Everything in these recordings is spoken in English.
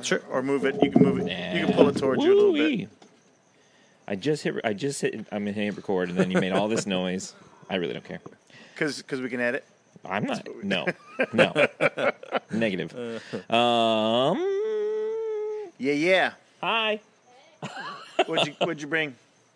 Sure. Or move it. You can move it. You can pull it towards you a little bit. I just hit. I'm gonna hit record, and then you made all this noise. I really don't care. Because we can edit. I'm not. No. Negative. Yeah. Hi. What'd you bring?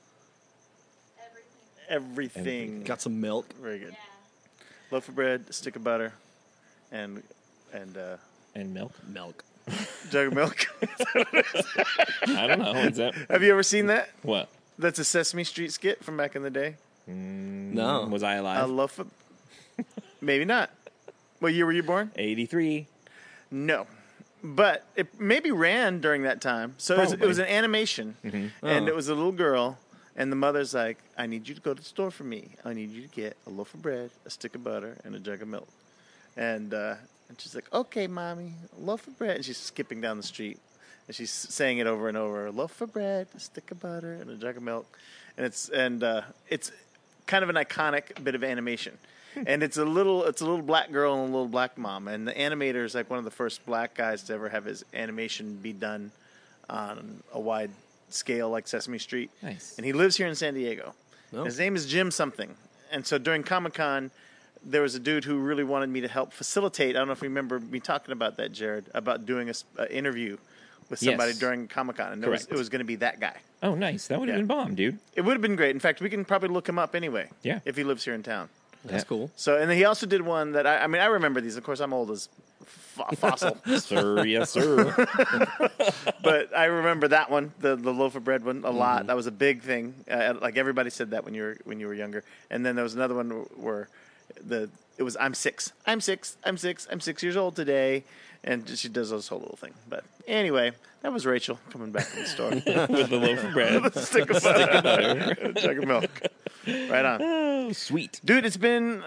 Everything. Got some milk. Very good. Loaf of bread, a stick of butter, and milk. Milk. jug of milk. I don't know. Is that Have you ever seen that? what? That's a Sesame Street skit from back in the day. No. Was I A alive? loaf of... Maybe not. What year were you born? 83. No. But it maybe ran during that time. So it was an animation, and it was a little girl, and the mother's like, I need you to go to the store for me. I need you to get a loaf of bread, a stick of butter, and a jug of milk. And she's like, okay, Mommy, a loaf of bread. And she's skipping down the street, and she's saying it over and over, a loaf of bread, a stick of butter, and a jug of milk. And it's kind of an iconic bit of animation. And it's a little black girl and a little black mom. And the animator is like one of the first black guys to ever have his animation be done on a wide scale like Sesame Street. Nice. And he lives here in San Diego. Oh. His name is Jim something. And so during Comic-Con, there was a dude who really wanted me to help facilitate. I don't know if you remember me talking about that, Jared, about doing an interview with somebody Yes. during Comic-Con. And Correct. it was going to be that guy. Oh, nice. That would have Yeah. been bomb, dude. It would have been great. In fact, we can probably look him up anyway. Yeah. If he lives here in town. That's cool. So, and then he also did one that I remember these. Of course, I'm old as fossil, Sir, yes, sir. but I remember that one, the loaf of bread one, a lot. That was a big thing. Like everybody said that when you were younger. And then there was another one where it was I'm 6 years old today, and she does this whole little thing. But anyway, that was Rachel coming back from the store With the loaf of bread. with a stick of butter, and a jug of milk. Right on, Oh, sweet. dude. It's been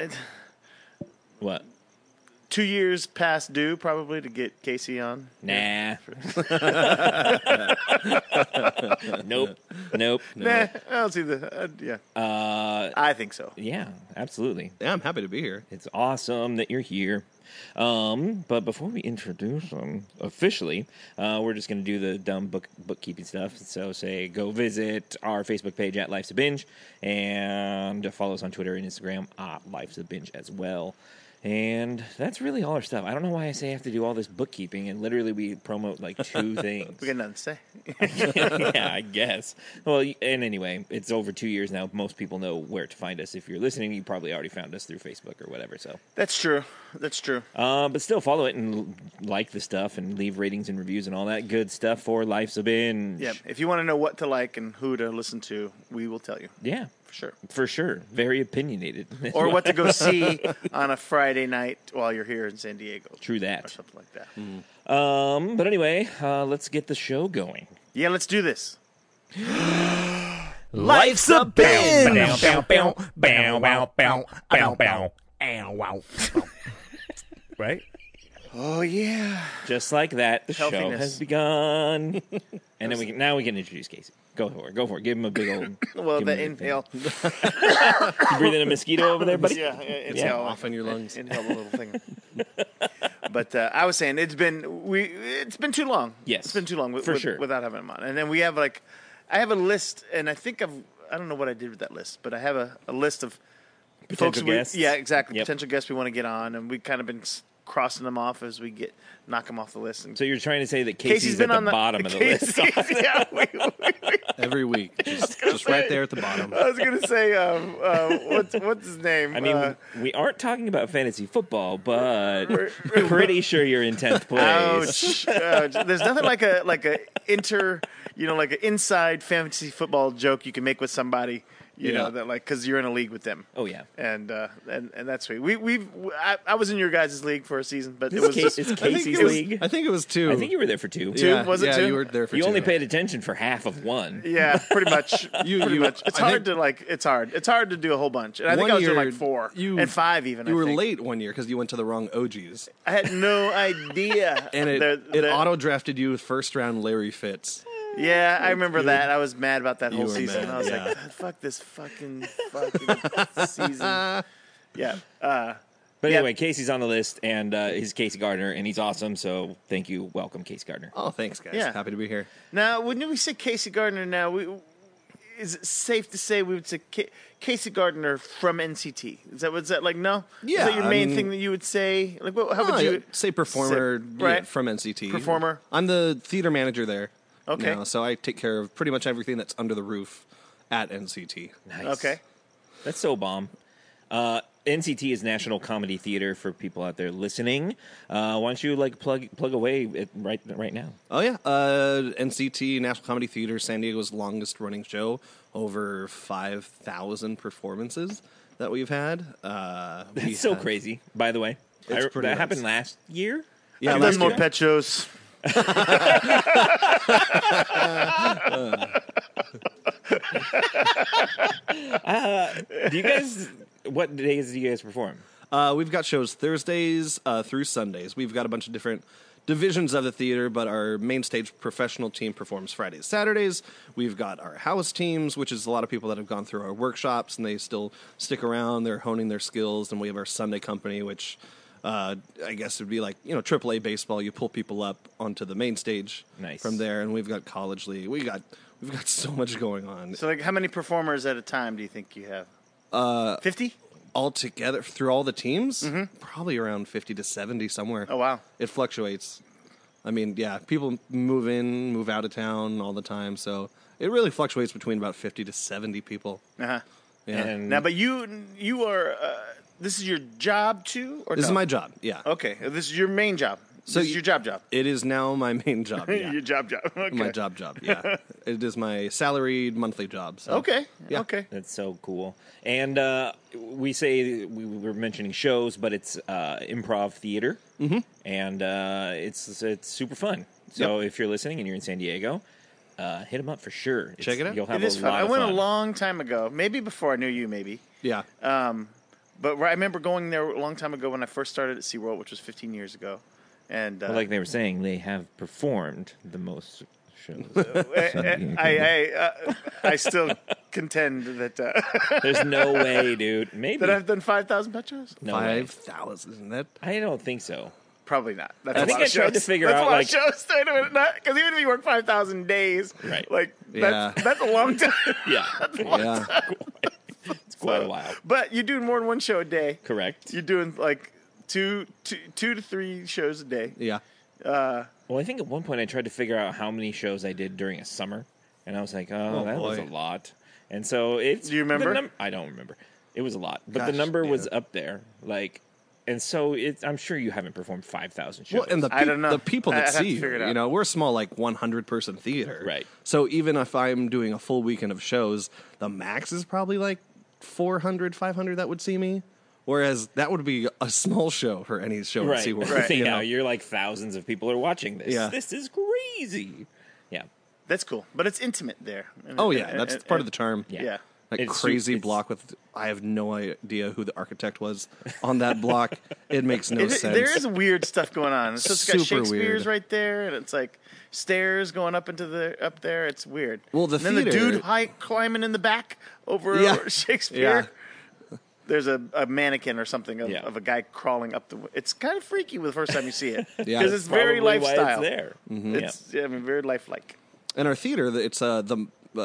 What? 2 years past due, probably, to get Casey on. Nah. Nope. Nah, I'll see yeah. I think so. Yeah, absolutely. Yeah, I'm happy to be here. It's awesome that you're here. But before we introduce them officially, we're just going to do the dumb bookkeeping stuff. So go visit our Facebook page at Life's a Binge, and follow us on Twitter and Instagram at Life's a Binge as well. And that's really all our stuff. I don't know why I say I have to do all this bookkeeping, and literally we promote like 2 things. We got nothing to say. Yeah, I guess. Well, and anyway, it's over 2 years now. Most people know where to find us. If you're listening, you probably already found us through Facebook or whatever. So That's true. but still follow it and like the stuff and leave ratings and reviews and all that good stuff for Life's a Binge. Yeah. If you want to know what to like and who to listen to, we will tell you. Yeah, For sure. for sure. Very opinionated. Or what to go see on a Friday night while you're here in San Diego. True Or that. something like that. But anyway, let's get the show going. Yeah, let's do this. Life's a binge. Right? Oh, yeah. Just like that, the show Healthiness. has begun. And then we can introduce Casey. Go for it. Give him a big old. Well, give the him a big inhale. thing. You breathing a mosquito over there, buddy? Yeah, inhale. Off in your lungs. Inhale the little thing. But I was saying, it's been too long. Yes. It's been too long For sure. without having him on. And then we have I have a list, and I think I don't know what I did with that list, but I have a list of Potential guests? Yeah, exactly. Yep. Potential guests we want to get on, and we've kind of been crossing them off as we knock them off the list. And So you're trying to say that Casey's been at on the bottom of the list? Yeah, Every week. Just right there at the bottom. I was gonna say, what's his name? I mean, we aren't talking about fantasy football, but pretty sure you're in 10th place. ouch. There's nothing like a like an inside fantasy football joke you can make with somebody. You know that, like, because you're in a league with them. Oh yeah, and that's sweet. I was in your guys' league for a season, but This it was is just it's Casey's league. I think it was 2. I think you were there for 2. Yeah, Was it yeah, 2? you were there for 2. You only paid attention for half of 1. yeah, pretty much. Pretty much. It's I hard think- to It's hard. It's hard to do a whole bunch. And I think One I was doing year, like 4 you- and 5 even. You I were think. late one year because you went to the wrong OGs. I had no idea. And it auto-drafted you with first-round Larry Fitz. Yeah, I remember that. I was mad about that You whole were season. mad, I was yeah. like, fuck this fucking season. Yeah. But Yeah. anyway, Casey's on the list, and he's Casey Gardner, and he's awesome. So thank you, welcome, Casey Gardner. Oh, thanks, guys. Yeah. Happy to be here. Now, when we say Casey Gardner, is it safe to say we would say Casey Gardner from NCT? Is that like no? Yeah, Is that your I main mean- thing that you would say? Like, how would Oh, you yeah, say performer right? from NCT? Performer. I'm the theater manager there. Okay. now, so I take care of pretty much everything that's under the roof at NCT. Nice. Okay. That's so bomb. NCT is National Comedy Theater for people out there listening. Why don't you plug away right now? Oh yeah, NCT National Comedy Theater, San Diego's longest running show, over 5,000 performances that we've had. That's so crazy. By the way, It's pretty that nuts. happened last year. Yeah, I've last done more year. pet shows. Do you guys? What days do you guys perform? We've got shows Thursdays through Sundays. We've got a bunch of different divisions of the theater, but our main stage professional team performs Fridays, Saturdays. We've got our house teams, which is a lot of people that have gone through our workshops and they still stick around. They're honing their skills. And we have our Sunday company, which I guess would be like AAA baseball. You pull people up onto the main stage Nice. from there, and we've got college league. We've got so much going on. So, like, how many performers at a time do you think you have? 50? Altogether, through all the teams, probably around 50 to 70 somewhere. Oh, wow. It fluctuates. I mean, yeah, people move in, move out of town all the time, so it really fluctuates between about 50 to 70 people. Uh-huh. Yeah. And Now, but you are. This is your job too, or This no? is my job, yeah. Okay, this is your main job. So This is your job. It is now my main job, yeah. Your job. Okay. My job, yeah. It is my salaried monthly job. So. Okay. Yeah. Okay. that's so cool. And we say we were mentioning shows, but it's improv theater, and it's super fun. So if you're listening and you're in San Diego, hit them up for sure. Check it out. You'll have It is a fun. lot I of went fun. a long time ago, maybe before I knew you, maybe. Yeah. But I remember going there a long time ago when I first started at SeaWorld, which was 15 years ago. And But like they were saying, they have performed the most shows. I still contend that There's no way, dude. Maybe. that I've done 5,000 pet shows. No way. 5,000, isn't that? I don't think so. Probably not. That's I a think lot I of tried to shows. figure That's out, a lot like- of shows. Because even if you work 5,000 days, Right. like Yeah. that's a long time. Yeah. Yeah. It's quite a while. But you're doing more than one show a day. Correct. You're doing like two to three shows a day. Yeah. Well, I think at one point I tried to figure out how many shows I did during a summer, and I was like, oh, that was a boy. lot. And so it's. Do you remember? I don't remember. It was a lot, but Gosh, the number was yeah. up there. Like, and so I'm sure you haven't performed 5,000 shows. Well, and I don't know. the people I'd that have to see figure it you, out. we're a small, like 100-person theater. Right. So even if I'm doing a full weekend of shows, the max is probably like 400, 500 that would see me. Whereas that would be a small show for any show at right. SeaWorld. Right. Think you now know? you're like thousands of people are watching this. Yeah. This is crazy. Yeah. That's cool, but it's intimate there. And- Oh, yeah. and- That's and- part of the charm. Yeah. Yeah. That It's crazy it's- block with, I have no idea who the architect was on that block. It makes no sense. There is weird stuff going on. So it's got Super Shakespeare's weird. right there, and it's like stairs going up up there. It's weird. Well, the and then the theater- dude climbing in the back over Yeah. Shakespeare. There's a mannequin or something Yeah. of a guy crawling up the. It's kind of freaky the first time you see it because Yeah. it's very Probably why lifestyle. It's there. It's very lifelike. And our theater, it's the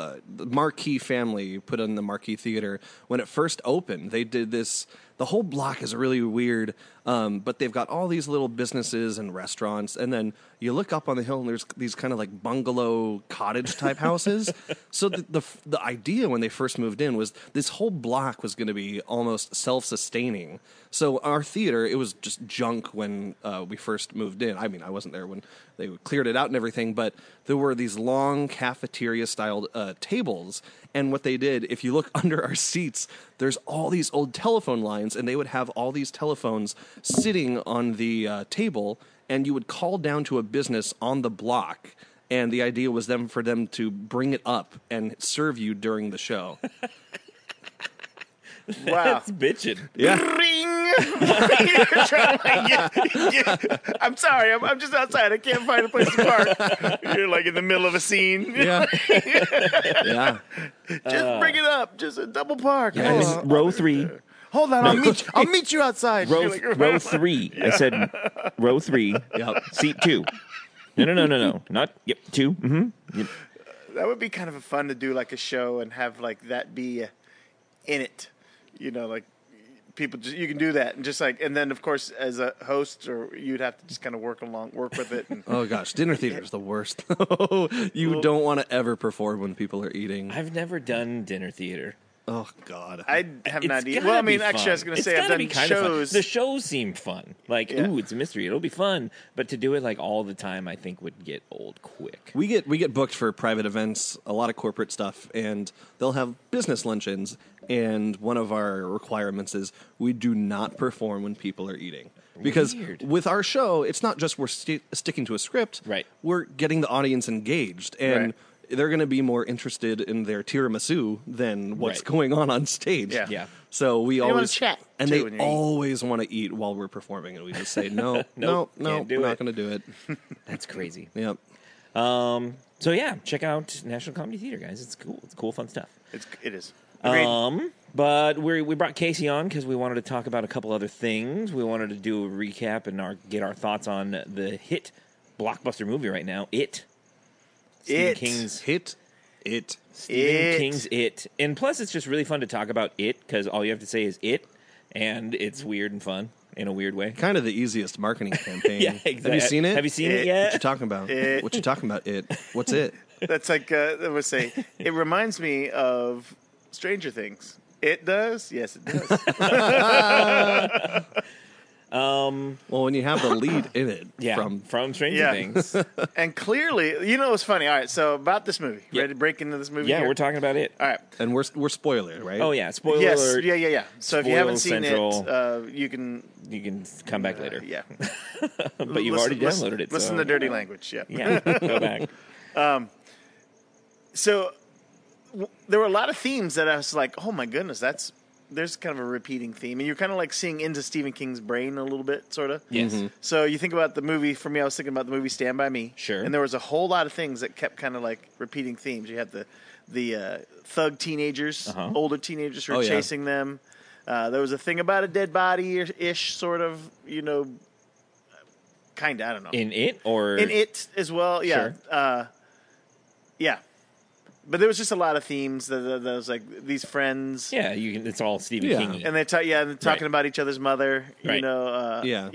Marquee family put in the Marquee Theater. When it first opened, they did this. The whole block is really weird, but they've got all these little businesses and restaurants. And then you look up on the hill, and there's these kind of like bungalow cottage type houses. So the idea when they first moved in was this whole block was going to be almost self-sustaining. So our theater, it was just junk when we first moved in. I mean, I wasn't there when they cleared it out and everything, but there were these long cafeteria-style tables. And what they did, if you look under our seats, there's all these old telephone lines, and they would have all these telephones sitting on the table, and you would call down to a business on the block, and the idea was for them to bring it up and serve you during the show. Wow. That's bitching. Yeah. Ring! You're trying to, like, I'm sorry. I'm just outside. I can't find a place to park. You're like in the middle of a scene. Yeah. Yeah. Just bring it up. Just a double park. Guys, row 3. hold on, I'll meet you outside. Row 3. I said row 3. Yep. Seat 2. No. Not, 2. Mm-hmm. Yep. That would be kind of fun to do, like a show and have like that be in it. Like people, you can do that and just like, and then of course as a host, or you'd have to just kind of work with it. And, Oh gosh, dinner theater is the worst. You don't want to ever perform when people are eating. I've never done dinner theater. Oh God, I have not It's eaten. gotta Well, I be mean, fun. actually, I was going to It's say I've gotta be done kind of fun. shows. The shows seem fun. Like, Yeah. ooh, it's a mystery. It'll be fun. But to do it like all the time, I think would get old quick. we get booked for private events, a lot of corporate stuff, and they'll have business luncheons. And one of our requirements is we do not perform when people are eating. Because Weird. with our show, it's not just we're sticking to a script. Right. We're getting the audience engaged, and Right. they're going to be more interested in their tiramisu than what's Right. going on stage. Yeah. Yeah. So we wanna always chat, and too, they when you're eating. always want to eat while we're performing, and we just say no, Nope, no, can't do we're it. not going to do it. That's crazy. Yep. So yeah, check out National Comedy Theater, guys. It's cool. It's cool, fun stuff. It is. Agreed. But we brought Casey on because we wanted to talk about a couple other things. We wanted to do a recap and get our thoughts on the hit blockbuster movie right now, It. Stephen It. King's Hit it. Stephen It. King's It. And plus, it's just really fun to talk about it because all you have to say is it, and it's weird and fun in a weird way. Kind of the easiest marketing campaign. Yeah, exactly. Have you seen it? Have you seen it It. yet? What you talking about? It. What you talking about? It. What's it? That's like I would say. It reminds me of Stranger Things. It does. Yes, it does. Well, when you have the lead in it Yeah, from Stranger Yeah. Things. And clearly, it's funny. All right, so about this movie. Yep. Ready to break into this movie? Yeah, here? we're talking about it. All right. and we're spoiler, right? Oh yeah, spoiler Yes. alert. Yeah. So if you Spoil haven't seen Central. it, you can. You can come back later. Yeah. But you've already downloaded it. Listen so, to dirty language. Yeah. Yeah, go back. So there were a lot of themes that I was like, oh my goodness, there's kind of a repeating theme, and you're kind of like seeing into Stephen King's brain a little bit, sort of. Yes. So you think about the movie. For me, I was thinking about the movie Stand by Me. Sure. And there was a whole lot of things that kept kind of like repeating themes. You had the thug teenagers, Uh-huh. older teenagers who were Oh, yeah. chasing them. There was a thing about a dead body ish, sort of, kind of. I don't know. In it or In it as well, yeah. Sure. Yeah. But there was just a lot of themes that was like these friends. yeah, you can. It's all Stephen Yeah. King. And they're talking Right. about each other's mother. Right. Yeah.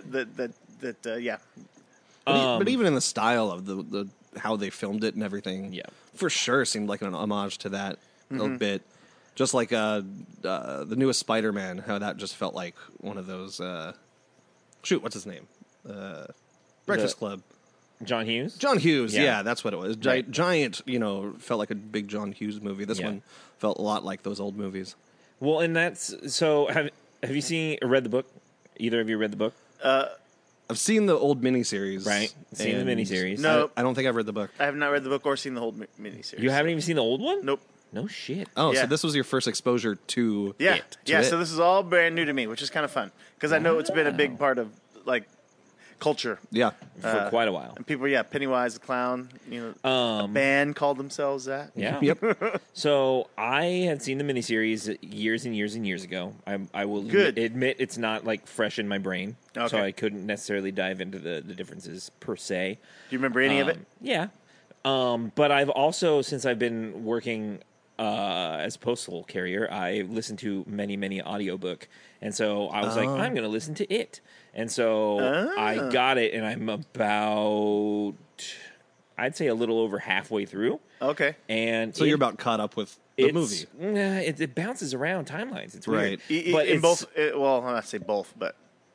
Yeah. But even in the style of the how they filmed it and everything, Yeah. for sure seemed like an homage to that Mm-hmm. a bit. Just like the newest Spider-Man, how that just felt like one of those. What's his name? Breakfast Club. John Hughes. John Hughes, Yeah. yeah, that's what it was. Right. Giant, felt like a big John Hughes movie. This Yeah. one felt a lot like those old movies. Well, and that's so. Have you seen or read the book? Either of you read the book? I've seen the old miniseries. Right. Seen the and miniseries. No. I don't think I've read the book. I have not read the book or seen the whole miniseries. You haven't even seen the old one? Nope. No shit. Oh, Yeah. so this was your first exposure to Yeah. it. Yeah. To So it. this is all brand new to me, which is kind of fun because I know it's been a big part of like culture. Yeah. For quite a while. And people, Pennywise the Clown, a band called themselves that. Yeah. Yep. So I had seen the miniseries years and years and years ago. I will Good. admit it's not like fresh in my brain, so Okay. I couldn't necessarily dive into the differences per se. Do you remember any of it? Yeah. But I've also, since I've been working as a postal carrier, I listened to many audiobook. And so I was like, I'm going to listen to it. And so I got it, and I'm about, I'd say a little over halfway through. Okay. And So you're about caught up with the movie. It bounces around timelines. It's weird. Right. But in it's, both, well, I say both, but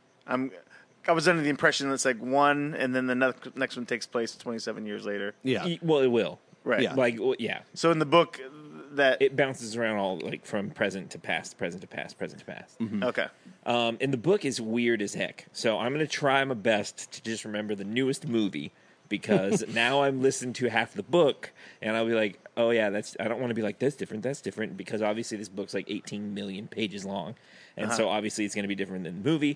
I was under the impression that it's like one, and then the next one takes place 27 years later. Yeah. Well, it will. Right. Yeah. Like, yeah. So in the book, that It bounces around all like from present to past, present to past, present to past. okay. And the book is weird as heck. So I'm going to try my best to just remember the newest movie because now I'm listening to half the book and I'll be like, oh yeah, I don't want to be like, that's different because obviously this book's like 18 million pages long. And so obviously it's going to be different than the movie.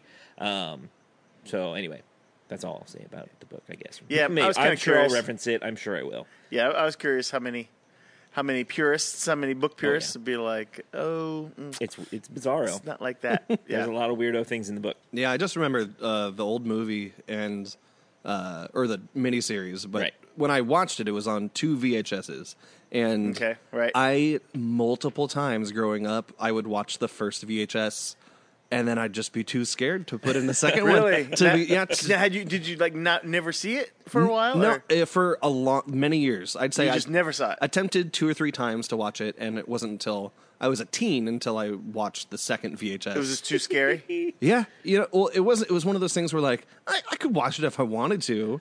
So anyway, that's all I'll say about the book, I guess. Yeah, I was kinda I'm sure I'll curious. reference it. I'm sure I will. Yeah, I was curious how how many book purists would be like, It's bizarro. it's not like that. There's Yeah. a lot of weirdo things in the book. Yeah, I just remember the old movie and or the miniseries, but Right. when I watched it, it was on 2 VHSs, and Okay, right. I multiple times growing up, I would watch the first VHS, and then I'd just be too scared to put in the second Really? one. Now, did you like never see it for a while? No, or for many years. I'd say you I just never saw it. attempted 2 or 3 times to watch it, and it wasn't until I was a teen until I watched the second VHS. It was just too scary. Yeah, well, it was one of those things where like I could watch it if I wanted to,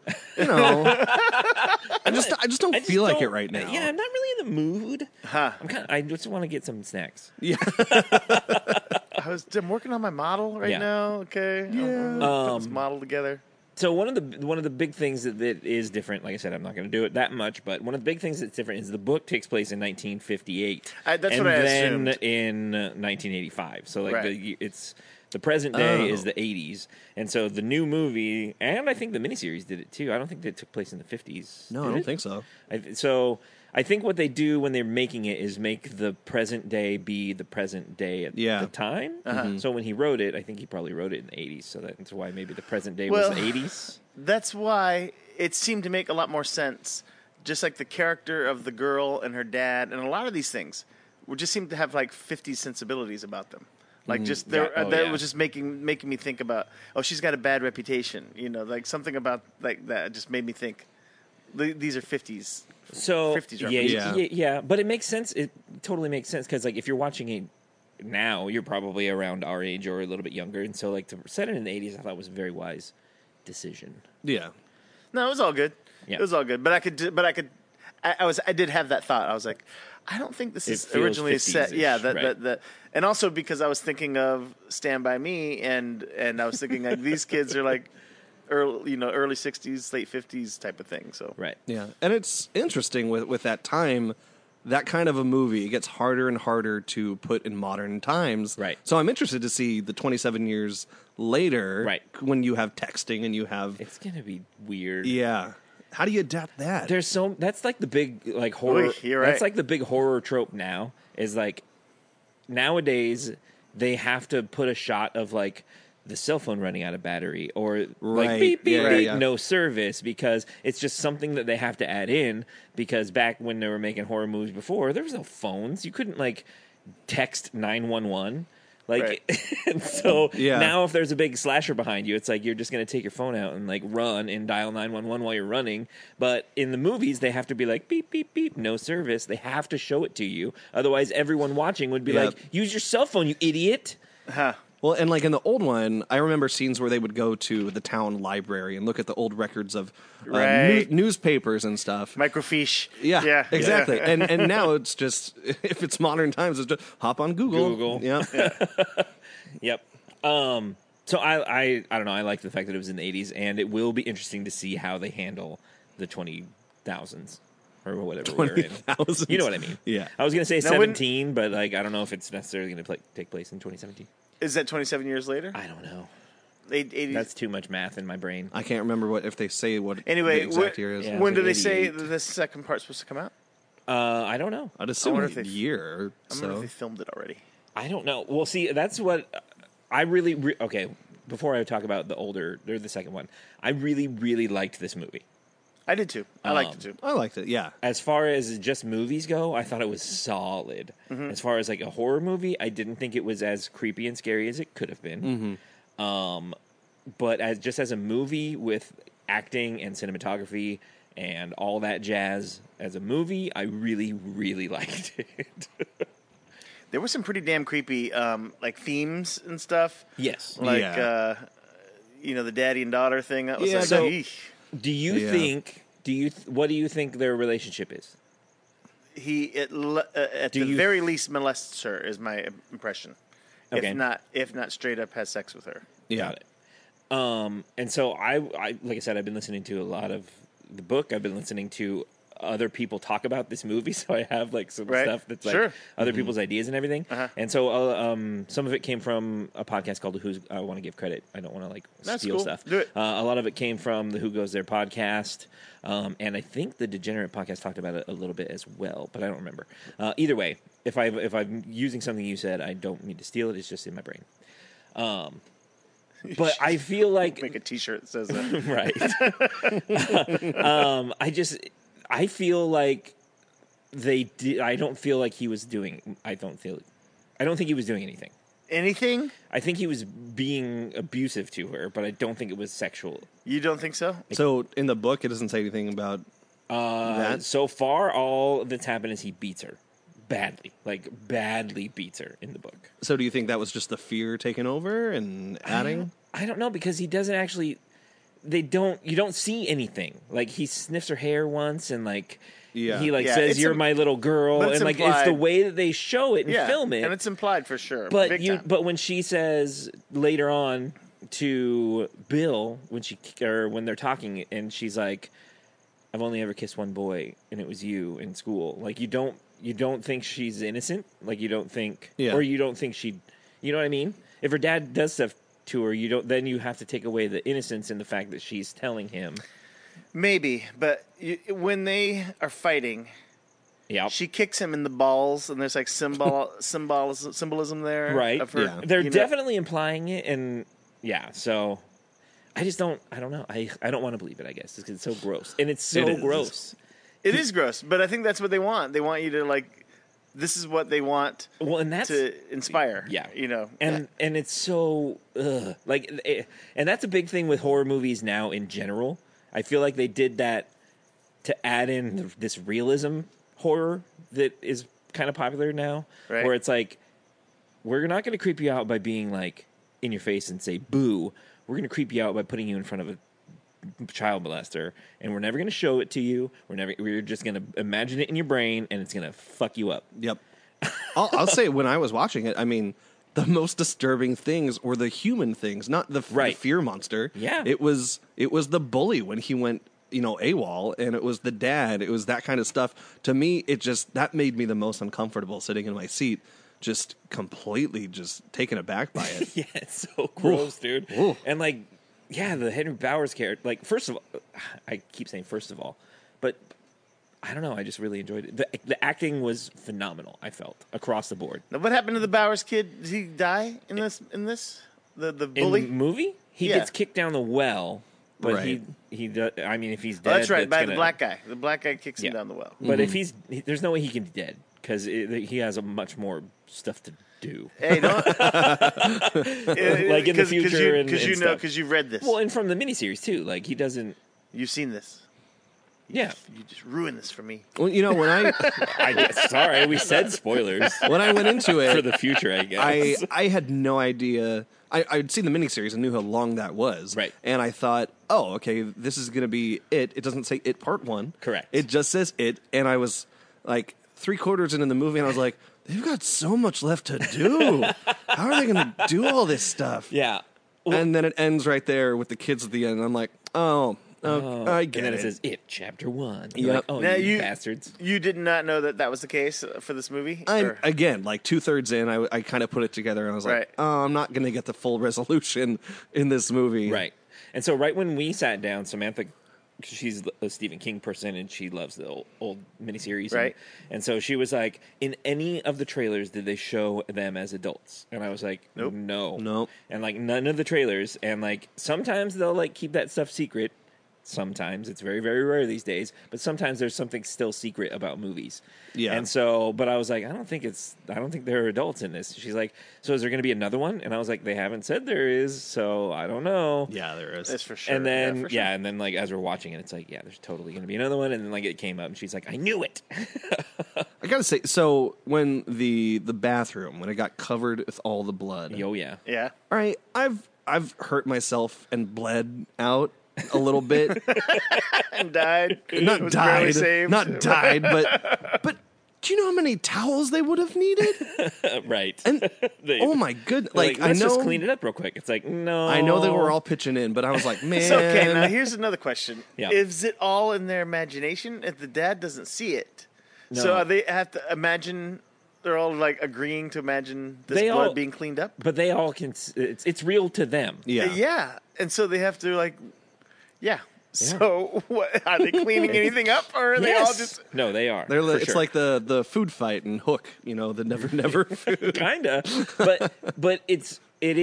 I just don't feel like it right now. Yeah, I'm not really in the mood. Huh. I just want to get some snacks. Yeah, I'm working on my model right Yeah. now. Okay. I'm put this model together. So one of the big things that is different, like I said, I'm not going to do it that much, but one of the big things that's different is the book takes place in 1958. That's and what I then assumed. in 1985. So like Right. it's the present day Oh. is the 80s, and so the new movie, and I think the miniseries did it too. I don't think it took place in the 50s. no, Did I don't it? think so. So I think what they do when they're making it is make the present day be the present day at the time. So when he wrote it, I think he probably wrote it in the 80s. So that's why maybe the present day Well, was the 80s. That's why it seemed to make a lot more sense. Just like the character of the girl and her dad, and a lot of these things, would just seem to have like 50s sensibilities about them. Like just Yeah. Oh, that yeah. was just making me think about, she's got a bad reputation. Like something about like that just made me think. These are 50s. So 50s yeah, references. yeah, but it makes sense. It totally makes sense because like if you're watching it now, you're probably around our age or a little bit younger, and so like to set it in the 80s, I thought was a very wise decision. Yeah, No, it was all good. Yeah. It was all good. But I did have that thought. I was like, I don't think this It is feels originally set. 50s-ish, Yeah, right. and also because I was thinking of Stand By Me, and I was thinking like these kids are like early 60s, late 50s type of thing. So Right. yeah, and it's interesting with that time. That kind of a movie, it gets harder and harder to put in modern times. Right. So I'm interested to see the 27 years later, Right. when you have texting and you have, It's gonna be weird. yeah. How do you adapt that? That's like the big like horror. Oy, you're right. That's like the big horror trope now. Is like nowadays they have to put a shot of like the cell phone running out of battery or like Right. beep beep Yeah, beep yeah. no service because it's just something that they have to add in because back when they were making horror movies before there was no phones. You couldn't like text 911. Like, Right. and so Yeah. now if there's a big slasher behind you, it's like you're just going to take your phone out and like run and dial 911 while you're running. But in the movies, they have to be like beep, beep, beep, no service. They have to show it to you. Otherwise, everyone watching would be Yeah. like, use your cell phone, you idiot. Well, and like in the old one, I remember scenes where they would go to the town library and look at the old records of Right. newspapers and stuff. microfiche. Yeah, exactly. Yeah. And now it's just, if it's modern times, it's just hop on Google. Google. Yeah. Yep. So I don't know. I like the fact that it was in the 80s, and it will be interesting to see how they handle the 20,000s or whatever we're in. 20,000s. You know what I mean? Yeah. I was going to say Now, 17, but like I don't know if it's necessarily going to take place in 2017. Is that 27 years later? I don't know. 80s. That's too much math in my brain. I can't remember if they say what Anyway, the exact year is. Yeah. when it do was they like say 88. that the second part's supposed to come out? I don't know. I'd assume wonder a if they- year. I wonder if So they filmed it already. I don't know. Well, see, that's what I really okay. Before I talk about the older or the second one, I really, really liked this movie. I did too. I liked it too. I liked it. Yeah. As far as just movies go, I thought it was solid. As far as like a horror movie, I didn't think it was as creepy and scary as it could have been. But as a movie with acting and cinematography and all that jazz, as a movie, I really, really liked it. There were some pretty damn creepy like themes and stuff. Yes. Like Yeah. the daddy and daughter thing. That was Yeah, like, so- eesh. Do you Yeah. think? What do you think their relationship is? He at Do the you- very least molests her is my impression. Okay. If not straight up has sex with her. Yeah. Got it. And so I like I said, I've been listening to a lot of the book. I've been listening to other people talk about this movie, so I have like some Right. stuff that's like Sure. other people's ideas and everything. Uh-huh. And so some of it came from a podcast called Who's. I want to give credit. I don't want to like That's steal cool. stuff. Do it. A lot of it came from the Who Goes There podcast, and I think the Degenerate podcast talked about it a little bit as well, but I don't remember. Either way, if I'm using something you said, I don't need to steal it. It's just in my brain. But I feel like Make a T-shirt that says that. right. I feel like they did. I don't feel like he was doing. I don't think he was doing anything. Anything? I think he was being abusive to her, but I don't think it was sexual. You don't think so? So in the book, it doesn't say anything about that. So far, all that's happened is he beats her badly, like badly beats her in the book. So do you think that was just the fear taking over and adding? I don't know, because he doesn't actually. You don't see anything. Like he sniffs her hair once, and like Yeah. he like Yeah, says, it's "You're my little girl," but it's and like it's implied. the way that they show it and Yeah, film it. and it's implied for sure. But Big time. but when she says later on to Bill when they're talking, and she's like, "I've only ever kissed one boy, and it was you in school." Like you don't think she's innocent. Like you don't think, Yeah. or you don't think she, you know what I mean? If her dad does stuff to her, then you have to take away the innocence in the fact that she's telling him. Maybe, but when they are fighting, Yeah, she kicks him in the balls, and there's like symbolism there, Right. Of her, Yeah. they're you know- definitely implying it, and yeah, so. I just don't. I don't know. I don't want to believe it. I guess because it's so gross, and it's so It is. gross. It is gross, but I think that's what they want. They want you to like. This is what they want Well, and that's to inspire. Yeah. you know, and it's so and that's a big thing with horror movies now in general. I feel like they did that to add in this realism horror that is kind of popular now, Right. where it's like we're not going to creep you out by being like in your face and say boo. We're going to creep you out by putting you in front of a child molester, and we're never going to show it to you. We're just going to imagine it in your brain, and it's going to fuck you up. Yep. I'll say when I was watching it, I mean, the most disturbing things were the human things, not the Right. fear monster. Yeah. It was the bully when he went, AWOL, and it was the dad. It was that kind of stuff. To me, that made me the most uncomfortable sitting in my seat, just completely just taken aback by it. Yeah, it's so gross, dude. Ooh. And like, yeah, the Henry Bowers character. Like, first of all, I keep saying first of all, but I don't know. I just really enjoyed it. The acting was phenomenal. I felt across the board. Now, what happened to the Bowers kid? Did he die in this? The In bully? the movie, he Yeah. gets kicked down the well, but Right. he does, I mean, if he's Oh, dead, that's right, by the gonna- black guy. The black guy kicks him Yeah. down the well. But if there's no way he can be dead because he has a much more stuff to do. Hey, don't Like in the future and because stuff. because you've read this, Well, and from the miniseries too. Like he doesn't. you've seen this. Yeah, You just ruined this for me. Well, when I guess. Sorry, we said spoilers when I went into it, for the future. I guess. I had no idea. I'd seen the miniseries and knew how long that was. Right. And I thought, oh, okay, this is going to be it. It doesn't say it part 1. Correct. It just says it. And I was like 3/4 into the movie and I was like, they've got so much left to do. How are they going to do all this stuff? Yeah. And then it ends right there with the kids at the end. And I'm like, I get And then it. it says it, chapter 1. Yep. Like, oh, Now, you you- bastards. You did not know that was the case for this movie? I'm Or- again like 2/3 in. I kind of put it together and I was Right. like, oh, I'm not going to get the full resolution in this movie. Right. And so right when we sat down, Samantha, she's a Stephen King person and she loves the old miniseries. Right. And so she was like, in any of the trailers, did they show them as adults? And I was like, Nope. No. Nope. And like none of the trailers. And like sometimes they'll like keep that stuff secret. Sometimes it's very, very rare these days, but sometimes there's something still secret about movies. Yeah. And so, but I was like, I don't think there are adults in this. She's like, so is there going to be another one? And I was like, they haven't said there is, so I don't know. Yeah, there is. That's for sure. And then, for sure. and then like as we're watching it, it's like, yeah, there's totally going to be another one. And then like it came up, and she's like, I knew it. I gotta say, so when the bathroom when it got covered with all the blood, Oh yeah, Yeah. all right, I've hurt myself and bled out a little bit, And died. not Was barely died, saved. not died, but do you know how many towels they would have needed? Right. And They- oh my goodness, like, I let's know, just clean it up real quick. It's like, no. I know they were all pitching in, but I was like, man. So, okay, now here's another question. Yeah. Is it all in their imagination if the dad doesn't see it? No. So they have to imagine, they're all like agreeing to imagine this They blood all- being cleaned up? But they all can. It's real to them. yeah. Yeah. And so they have to like, yeah. So what, are they cleaning anything up or are they all Yes. just... No, they are. They're, for it's sure. like the food fight in Hook, the never food. Kinda, but it's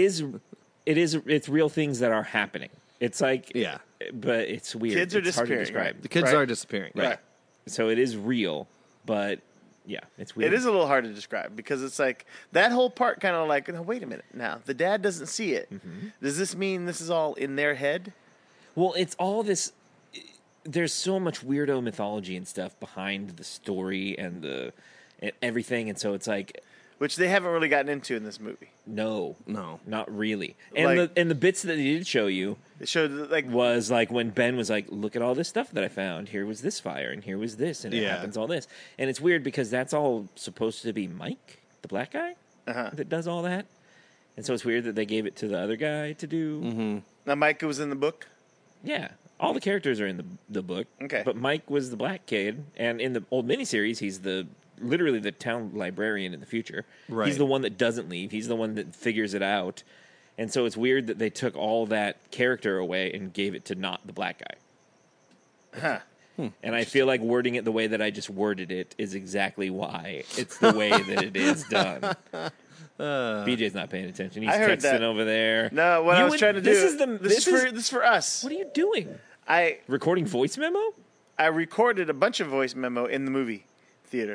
real things that are happening. It's like Yeah. but it's weird. Kids are It's hard to disappearing, describe. right? The kids Right. are disappearing. Right. So it is real, but yeah, it's weird. It is a little hard to describe because it's like that whole part kind of like, no, wait a minute now. The dad doesn't see it. Mm-hmm. Does this mean this is all in their head? Well, it's all this. There's so much weirdo mythology and stuff behind the story and everything, and so it's like, Which they haven't really gotten into in this movie. no, No. not really. And Like- the bits that they did show you It showed like was like when Ben was like, "Look at all this stuff that I found. Here was this fire, and here was this, and it Yeah. happens all this." And it's weird because that's all supposed to be Mike, the black guy, Uh-huh. that does all that. And so it's weird that they gave it to the other guy to do. now Micah was in the book. Yeah, all the characters are in the book. Okay. But Mike was the black kid, and in the old miniseries, he's literally the town librarian in the future. Right. He's the one that doesn't leave. He's the one that figures it out. And so it's weird that they took all that character away and gave it to not the black guy. Huh. And I feel like wording it the way that I just worded it is exactly why it's the way that it is done. BJ's not paying attention. He's I heard texting that. over there. No, what I was trying to do. This is for us. What are you doing? I Recording voice memo? recorded a bunch of voice memo in the movie theater.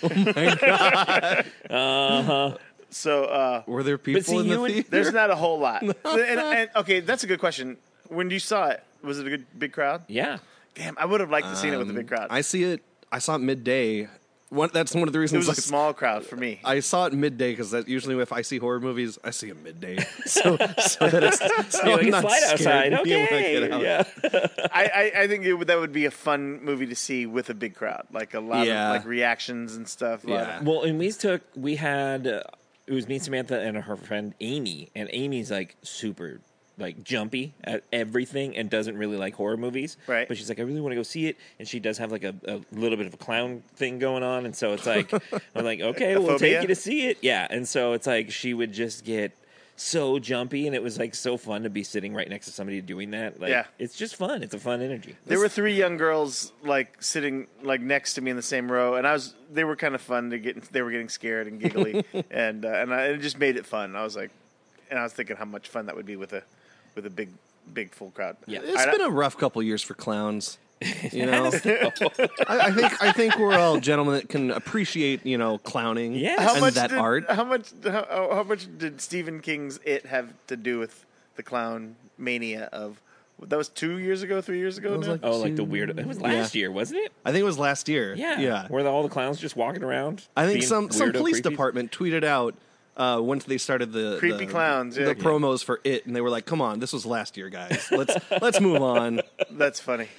So Were there people see, in the you would- theater? there's not a whole lot. And okay, that's a good question. When you saw it, was it a good big crowd? Yeah. Damn, I would have liked to seen it with a big crowd. I saw it midday. That's one of the It reasons was a small crowd for me. I saw it midday because that usually if I see horror movies, I see them midday. so that it's so You're like, I'm it's not light scared outside. to be able to Okay. get out. Yeah. I think that would be a fun movie to see with a big crowd, like a lot Yeah. of like reactions and stuff. a lot Yeah. of- Well, and we had it was me, Samantha, and her friend Amy, and Amy's like super like jumpy at everything and doesn't really like horror movies. Right. But she's like, I really want to go see it, and she does have like a little bit of a clown thing going on, and so it's like I'm like, okay, A we'll phobia? take you to see it. Yeah, and so it's like she would just get so jumpy, and it was like so fun to be sitting right next to somebody doing that. Like, Yeah. it's just fun. It's a fun energy. There were 3 young girls like sitting like next to me in the same row, and they were kind of fun to get. They were getting scared and giggly, and it just made it fun. I was like, and I was thinking how much fun that would be with a big full crowd. Yeah. It's been a rough couple years for clowns. You know, I think we're all gentlemen that can appreciate clowning Yeah. and that art. How much did Stephen King's It have to do with the clown mania of? That was 2 years ago, 3 years ago. was now? like- Oh, like the weird. It was last year, wasn't it? I think it was last year. Yeah. yeah. Were all the clowns just walking around? I think being some weirdo police creepies? department tweeted out once they started the Creepy clowns, yeah. the promos for it, and they were like, "Come on, this was last year, guys. Let's move on." That's funny.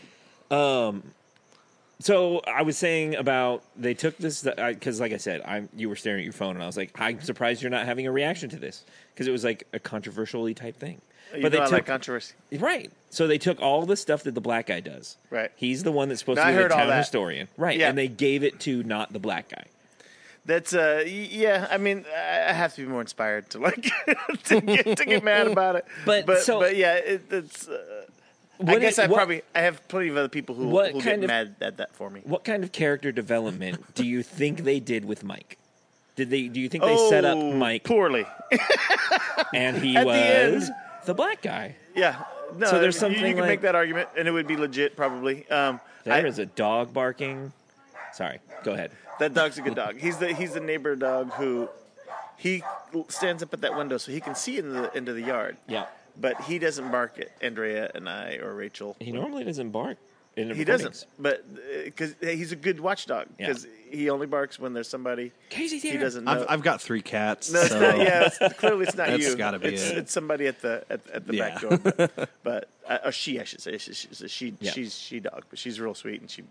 So I was saying about they took this because, like I said, you were staring at your phone, and I was like, I'm surprised you're not having a reaction to this because it was like a controversially type thing. You know I like controversy. Right. So they took all the stuff that the black guy does. Right. He's the one that's supposed No, to I be the heard all town that. historian. Right. Yeah. And they gave it to not the black guy. That's yeah. I mean, I have to be more inspired to like to get mad about it. But yeah, it's. I What guess it- what- I have plenty of other people who What get kind of- mad at that for me. What kind of character development do you think they did with Mike? Do you think they set up Mike poorly? and he At the was end- the black guy? Yeah. No, So there's you something can like- make that argument, and it would be legit probably. There is a dog barking. Sorry, go ahead. That dog's a good dog. He's the neighbor dog who he stands up at that window so he can see into the yard. Yeah. But he doesn't bark at Andrea and I or Rachel. He normally doesn't bark. In the He recordings. doesn't, but because he's a good watchdog. Yeah. Because he only barks when there's somebody Casey's here. he doesn't know. I've got 3 cats. No, it's so not, yeah, clearly it's not That's you. gotta be it's, it. It's somebody at the Yeah. back door. But a she, I should say. She's a Yeah. she dog, but she's real sweet and she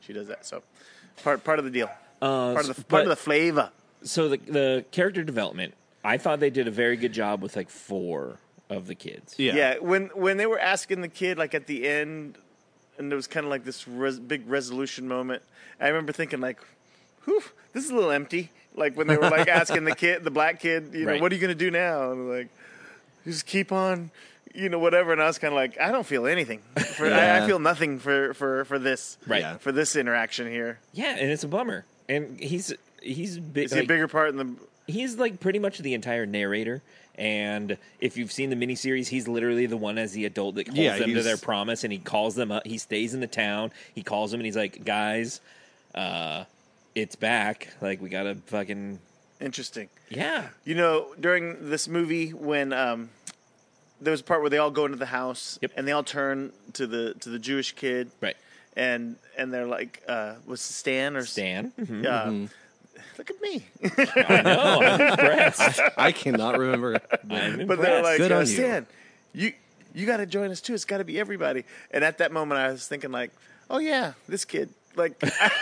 she does that. So part of the deal. Part of but- the flavor. So the character development, I thought they did a very good job with like 4 of the kids. Yeah. When they were asking the kid like at the end, and there was kind of like this big resolution moment. I remember thinking like, "Whew, this is a little empty." Like when they were like asking the black kid, you know, Right. what are you going to do now? And like, just keep on, you know, whatever. And I was kind of like, I don't feel anything. I feel nothing for this, Right. Yeah. for this interaction here. Yeah, and it's a bummer. And he's big. Is he a bigger part in the? He's like pretty much the entire narrator. And if you've seen the miniseries, he's literally the one as the adult that holds them to their promise, and he calls them up. He stays in the town. He calls them, and he's like, "Guys, it's back. Like we gotta fucking Interesting. yeah." You know, during this movie, when there was a part where they all go into the house, Yep. and they all turn to the Jewish kid, Right, and they're like, was it Stan or Stan. Mhm. Look at me. I know. I'm impressed. I cannot remember. I'm impressed. But they're like, Good on you. Stan, you got to join us too. It's got to be everybody. And at that moment, I was thinking like, oh yeah, this kid. Like,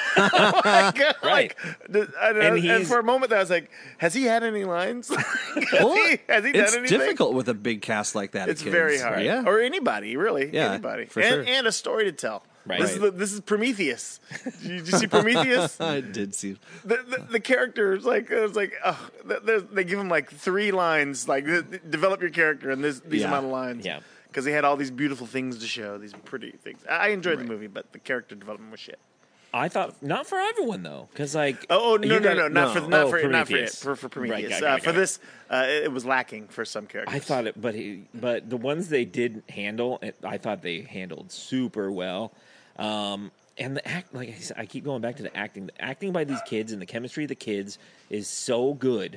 Right. and for a moment, I was like, has he had any lines? Well, has he done it's anything? difficult with a big cast like that. of It's kids. very hard. Yeah. Or anybody, really. Yeah, Anybody. for sure. And a story to tell. Right. This is Prometheus. Did you see Prometheus? I did see. The characters, like, it was like, oh, they give him like 3 lines, like, develop your character in these Yeah. amount of lines. Yeah. Because they had all these beautiful things to show, these pretty things. I enjoyed the movie, but the character development was shit. I thought not for everyone though, because like Oh no, you got- not no. for Oh, not for Prometheus. it for Prometheus. Right, got it. For this, it was lacking for some characters. I thought it, but the ones they did handle, I thought they handled super well. And the act, like I said, I keep going back to the acting. The acting by these kids and the chemistry of the kids is so good.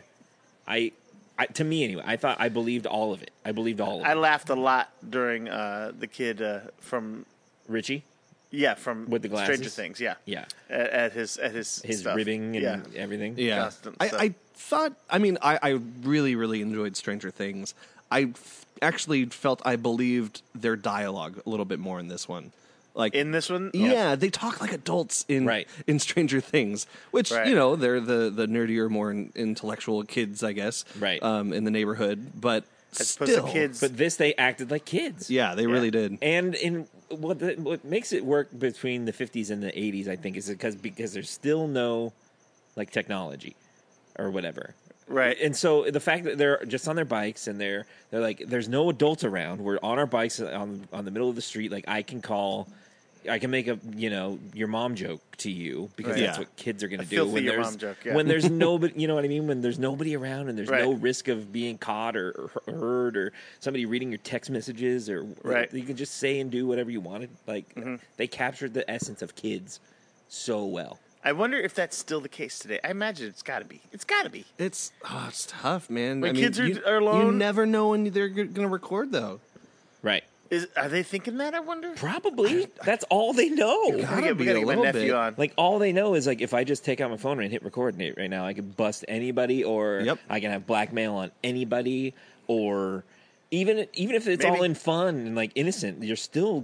To me anyway, I believed all of it. I believed all of I it. laughed a lot during the kid from Richie, from With the glasses? Stranger Things. Yeah, yeah, at his his stuff. ribbing and yeah. everything. Yeah, Constant stuff. I thought. I mean, I really really enjoyed Stranger Things. I actually felt I believed their dialogue a little bit more in this one. Like In this one, yeah, they talk like adults in Right. in Stranger Things, which Right. you know they're the nerdier, more intellectual kids, I guess, Right. in the neighborhood. But as opposed still, to kids. But this, they acted like kids. yeah, they really did. And in what makes it work between the 50s and the 80s, I think, is because there's still no like technology or whatever. Right. And so the fact that they're just on their bikes and they're like, there's no adults around. We're on our bikes on the middle of the street. Like I can make a your mom joke to you because Right. that's Yeah. what kids are going to do filthy when your there's mom joke, yeah. when there's nobody. You know what I mean? When there's nobody around and there's Right. no risk of being caught or heard or somebody reading your text messages or Right. you can just say and do whatever you wanted. Like they captured the essence of kids so well. I wonder if that's still the case today. I imagine it's got to be. It's got to be. It's tough, man. When I mean, kids are you, alone- you never know when they're going to record, though. Right. Are they thinking that? I wonder. Probably. That's all they know. Gotta We be gotta a get my little nephew bit. on. Like all they know is like if I just take out my phone and hit record right now, I can bust anybody, or Yep. I can have blackmail on anybody, or even if it's all Maybe. in fun and like innocent, there's still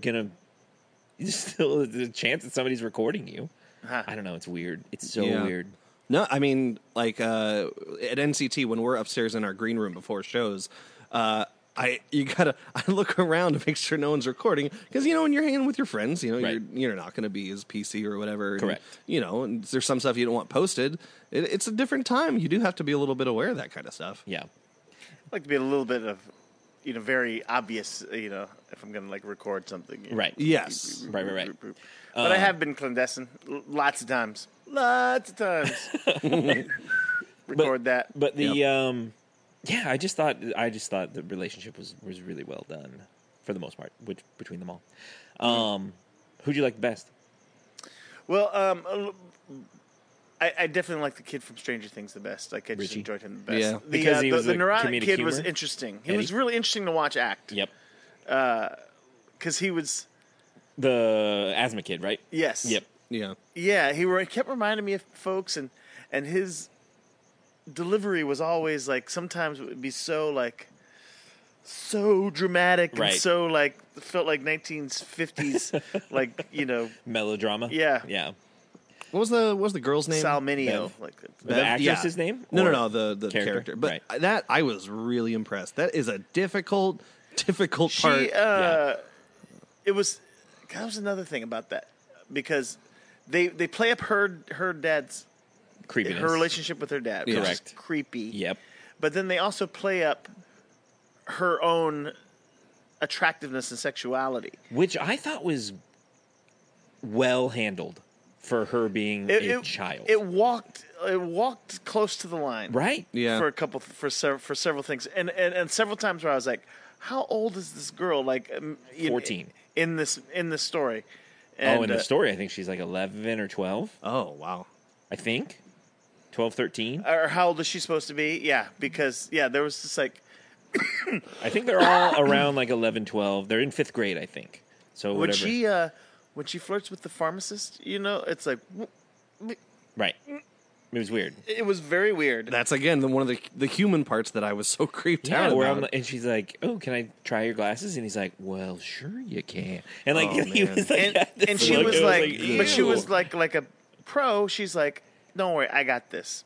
the chance that somebody's recording you. Huh. I don't know. It's weird. It's so Yeah. weird. No, I mean, like at NCT when we're upstairs in our green room before shows, I look around to make sure no one's recording because when you're hanging with your friends, Right. you're not going to be as PC or whatever. Correct. And, and there's some stuff you don't want posted. It's a different time. You do have to be a little bit aware of that kind of stuff. Yeah. I'd like to be a little bit of, very obvious, if I'm going to like record something. Right. Yes. Right. But I have been clandestine lots of times. Record that. But the yeah, I just thought the relationship was really well done for the most part, between them all. Who'd you like the best? Well, I definitely like the kid from Stranger Things the best. Like I just Richie? enjoyed him the best. Yeah. Because he was the a neurotic comedic kid was humor? interesting. He Eddie? was really interesting to watch act. Yep. Because he was The asthma kid, right? yes. Yep. Yeah. Yeah, he kept reminding me of folks, and his delivery was always like sometimes it would be so dramatic Right. and so felt like 1950s like Melodrama. Yeah. Yeah. what was the girl's name? Sal Mineo. Bev. Like The Bev? actress's name? No, Or the character. But Right. that I was really impressed. That is a difficult part. she. Yeah. It was. That was another thing about that because they play up her dad's Creepiness. her relationship with her dad. Which is Correct. creepy. Yep. But then they also play up her own attractiveness and sexuality. Which I thought was well handled for her being a child. It walked close to the line. Right? Yeah. For several things. And several times where I was like, how old is this girl? Like 14. In this story. And, in the story, I think she's like 11 or 12. Oh, wow. I think 12, 13. or how old is she supposed to be? Yeah, because there was just like I think they're all around like 11, 12. They're in 5th grade, I think. So whatever. when she flirts with the pharmacist, it's like Right. It was weird. it was very weird. That's again one of the human parts that I was so creeped out where about. and she's like, "Oh, can I try your glasses?" And he's like, "Well, sure you can." And like Oh, he man. was like, and, had this and she look. was It like, but she ew. was like a pro. She's like, don't worry, I got this.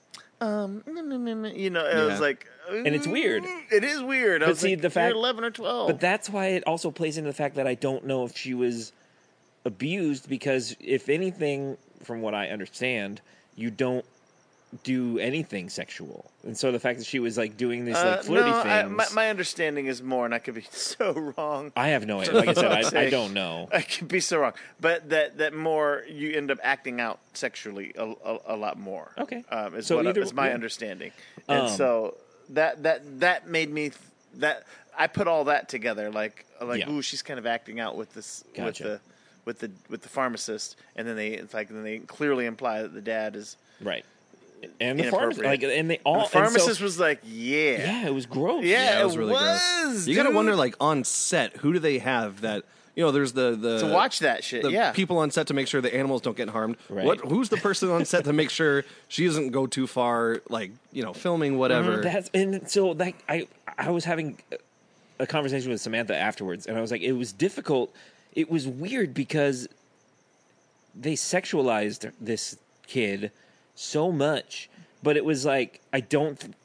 It was like, And it's weird. It is weird. I But was see, like, the fact- you're 11 or 12. But that's why it also plays into the fact that I don't know if she was abused because, if anything, from what I understand, you don't do anything sexual, and so the fact that she was like doing these like flirty things. My understanding is more, and I could be so wrong. I have no idea. Like I said, I Say- don't know. I could be so wrong, but that more you end up acting out sexually a lot more. Okay. Is So what either- is my yeah. understanding, and so that made me that I put all that together, like Yeah. ooh, she's kind of acting out with this Gotcha. with the pharmacist, and then they clearly imply that the dad is Right. And the pharmacist, inappropriate. like, and they And all. the pharmacist and so, was like, yeah, it was gross. Yeah, It was it really gross. was. You got to dude. wonder, like on set, who do they have that? There's the to watch that shit. the Yeah, people on set to make sure the animals don't get harmed. Right. Who's the person on set to make sure she doesn't go too far, like filming whatever? And so that I was having a conversation with Samantha afterwards, and I was like, it was difficult. It was weird because they sexualized this kid so much, but it was like I don't think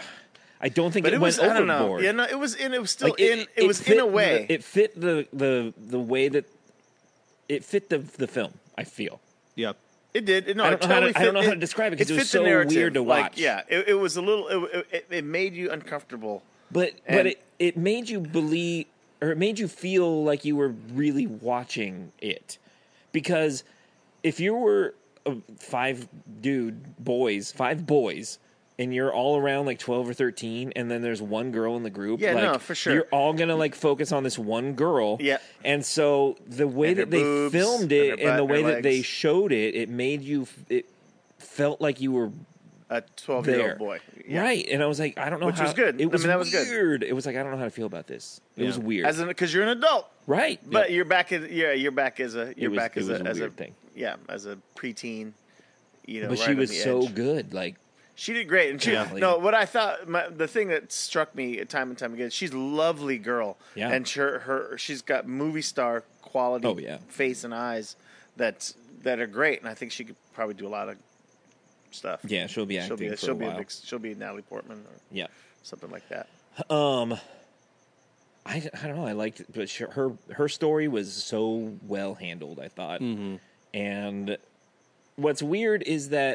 but it it was. went I don't know. overboard. Yeah, no, it was in. It was still Like, in. It was in a way. It fit the way that it fit the film. I feel. Yep. It did. No, I it don't know how totally to- I don't fit- know how to describe it 'cause it was fit the so narrative. weird to Like, watch. yeah, it was a little. It made you uncomfortable. But And- it made you believe, or it made you feel like you were really watching it, because if you were five boys, and you're all around like 12 or 13, and then there's one girl in the group, Yeah, like, no, for sure. you're all gonna like focus on this one girl. Yeah. And so the way And her that they boobs, filmed and it her and butt, the and her way that they legs. showed it, it made you. It felt like you were A there, 12-year-old boy, yeah. right? And I was like, I don't know Which how. was good. It I was mean, that was good. weird. It was like I don't know how to feel about this. It was weird, because you're an adult, right? but you're back as you're back as a It was a weird thing. Yeah, as a preteen. But right she on was the so edge. good. Like, She did great, and she Yeah. what I thought the thing that struck me time and time again. She's a lovely girl, Yeah. and she's got movie star quality Oh, yeah. face and eyes that are great, and I think she could probably do a lot of stuff. yeah, she'll be acting for a while. She'll be Natalie Portman or Yeah. something like that. I don't know. I liked it, but her story was so well handled, I thought. Mm-hmm. And what's weird is that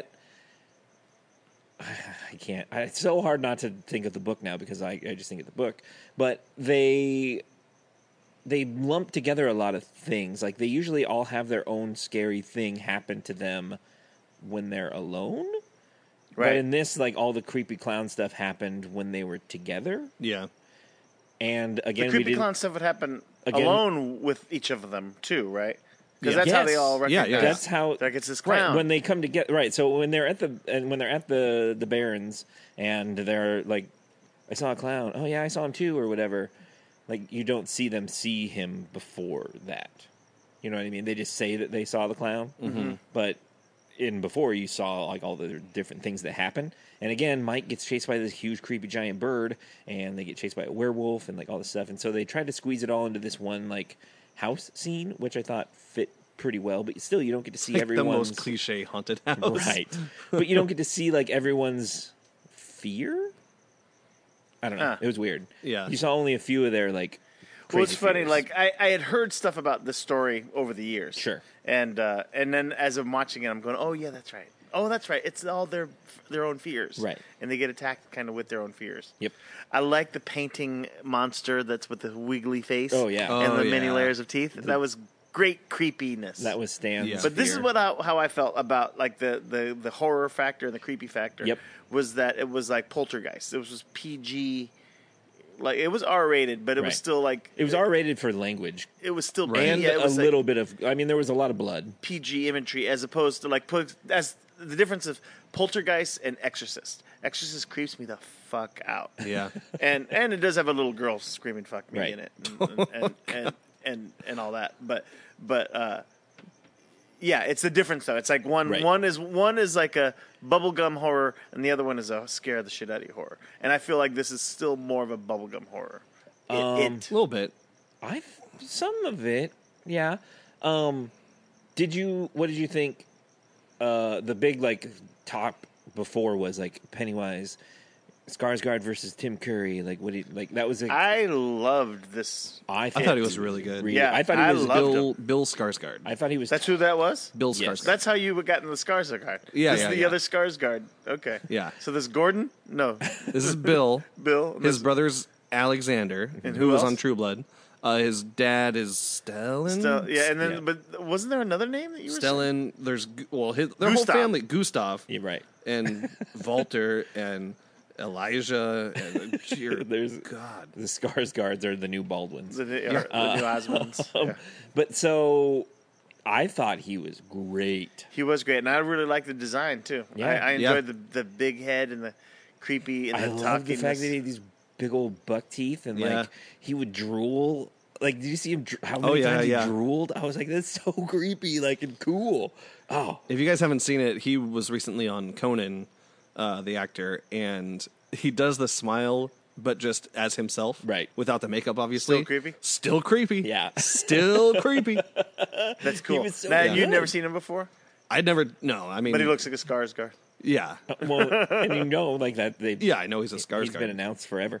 I can't. It's so hard not to think of the book now because I just think of the book. But they lump together a lot of things. Like they usually all have their own scary thing happen to them when they're alone. Right. But in this, like all the creepy clown stuff happened when they were together. Yeah. And The again, we creepy didn't. clown stuff would happen Again- alone with each of them too, right? Because Yeah. that's how they Yes. all Yeah, recognize. yeah. That's how like it's this right clown. when they come together. Right, so when they're at the Barrens and they're like, I saw a clown. Oh yeah, I saw him too, or whatever. Like you don't see them see him before that. You know what I mean? They just say that they saw the clown, but before you saw like all the different things that happen. And again, Mike gets chased by this huge creepy giant bird, and they get chased by a werewolf and like all this stuff. And so they tried to squeeze it all into this one like house scene, which I thought fit pretty well, but still you don't get to see Like the everyone's most cliche haunted house. right. But you don't get to see like everyone's fear. I don't know. It was weird. Yeah. You saw only a few of their like. Well, it's crazy funny. fears. Like I had heard stuff about this story over the years. Sure. And then as I'm watching it, I'm going, oh yeah, that's right. Oh, that's right. It's all their own fears. Right. And they get attacked kind of with their own fears. Yep. I like the painting monster that's with the wiggly face. Oh, yeah. And the Oh, many yeah. layers of teeth. That was great creepiness. That was Stan's. Yeah. But this is fear. what how I felt about like the horror factor and the creepy factor. Yep. Was that it was like Poltergeist. It was just PG. Like it was R-rated, but it was Right. still like It was R-rated for language it was still and yeah, it a was like little bit of. I mean, there was a lot of blood. PG imagery as opposed to like as the difference of Poltergeist and Exorcist. Exorcist creeps me the fuck out. Yeah. And it does have a little girl screaming "fuck me" Right. in it, and all that. But yeah, it's the difference though. It's like Right. one is like a bubblegum horror, and the other one is a scare the shit out of you horror. And I feel like this is still more of a bubblegum horror. A little bit. Some of it, yeah. What did you think? The big like top before was like Pennywise, Skarsgård versus Tim Curry. Like what? That was. I loved this. I thought it was really good. Yeah, I thought I he was. loved Bill Skarsgård. I thought he was. That's who that was. Bill Yes. Skarsgård. That's how you got in the Skarsgård. Yeah, This yeah, is the yeah. other Skarsgård. Okay. Yeah. So this Gordon? No. This is Bill. Bill. and His this- brother's Alexander, And who who was else? on True Blood. His dad is Stellan. yeah, and then Yeah. but wasn't there another name that you were saying? Stellan. There's their whole Gustav. family. Gustav Yeah, right. and Walter and Elijah and There's God. the Skarsgårds are the new Baldwins. The new Osmonds. Yeah. But so I thought he was great. He was great, and I really liked the design too. Yeah. I Yeah. enjoyed the big head and the creepy and I the love the talking. fact that he had these big old buck teeth and Yeah. like he would drool. Like, did you see him? How many yeah, times yeah. he drooled? I was like, that's so creepy, like and cool. Oh, If you guys haven't seen it, he was recently on Conan, the actor, and he does the smile, but just as himself, Right. Without the makeup, obviously. Still creepy? Still creepy. Yeah. Still creepy. That's cool. was so now, good. you'd never seen him before, I'd never. No, I mean, but he looks like a Skarsgård. Yeah, well, and you know, like that. They yeah. I know he's a Skarsgård. He's been announced forever.